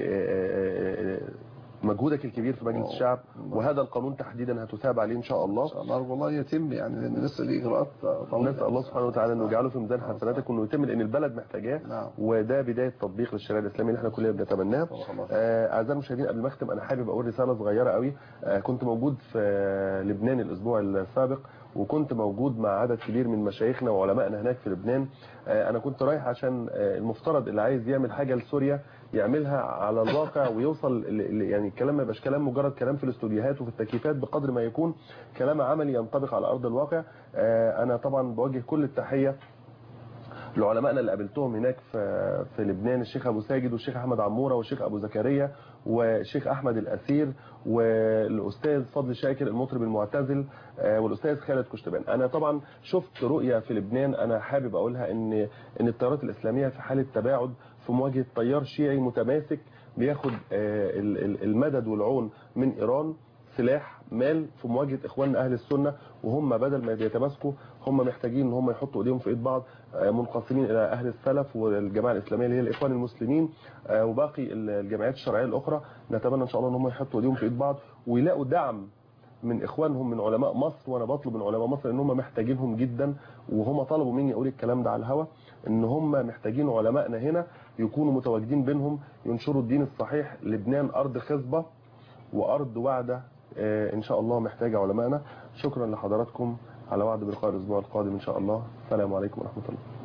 مجهودك الكبير في مجلس الشعب، وهذا القانون تحديدا هتثاب عليه ان شاء الله. نرجو الله يتم، يعني لان لسه ليه اجراءات. نسال الله سبحانه وتعالى انه يجعله في ميزان حسناتك وانه يتم، لان البلد محتاجاه. نعم. وده بدايه تطبيق للشريعه الاسلاميه اللي احنا كلنا بنتمناها. اعزائي المشاهدين، قبل ما اختم انا حابب اقول رساله صغيره قوي. كنت موجود في لبنان الاسبوع السابق، وكنت موجود مع عدد كبير من مشايخنا وعلمائنا هناك في لبنان. انا كنت رايح عشان المفترض اللي عايز يعمل حاجه لسوريا يعملها على الواقع ويوصل يعني الكلام ما يبقاش كلام مجرد كلام في الاستوديوهات وفي التكييفات، بقدر ما يكون كلام عملي ينطبق على ارض الواقع. انا طبعا بوجه كل التحيه لعلمائنا اللي قابلتهم هناك في لبنان، الشيخ ابو ساجد والشيخ احمد عموره والشيخ ابو زكريا والشيخ احمد الاسير والاستاذ فضل شاكر المطرب المعتزل والاستاذ خالد كشتبان. انا طبعا شفت رؤيه في لبنان انا حابب اقولها، ان التيارات الاسلاميه في حاله تباعد في مواجهه تيار شيعي متماسك بياخد المدد والعون من ايران، سلاح مال في مواجهه اخواننا اهل السنه، وهم بدل ما بيتماسكوا هم محتاجين ان هم يحطوا ايديهم في ايد بعض، منقسمين الى اهل السلف والجماعه الاسلاميه اللي هي الاخوان المسلمين وباقي الجمعيات الشرعيه الاخرى. نتمنى ان شاء الله ان هم يحطوا ايديهم في ايد بعض ويلاقوا دعم من اخوانهم من علماء مصر، وانا بطلب من علماء مصر ان هم محتاجينهم جدا، وهم طلبوا مني اقول الكلام ده على الهوا، ان هم محتاجين علمائنا هنا يكونوا متواجدين بينهم ينشروا الدين الصحيح. لبنان ارض خصبة وارض واعدة ان شاء الله محتاجة علمائنا. شكرا لحضراتكم، على وعد بلقاء الاسبوع القادم ان شاء الله. السلام عليكم ورحمة الله.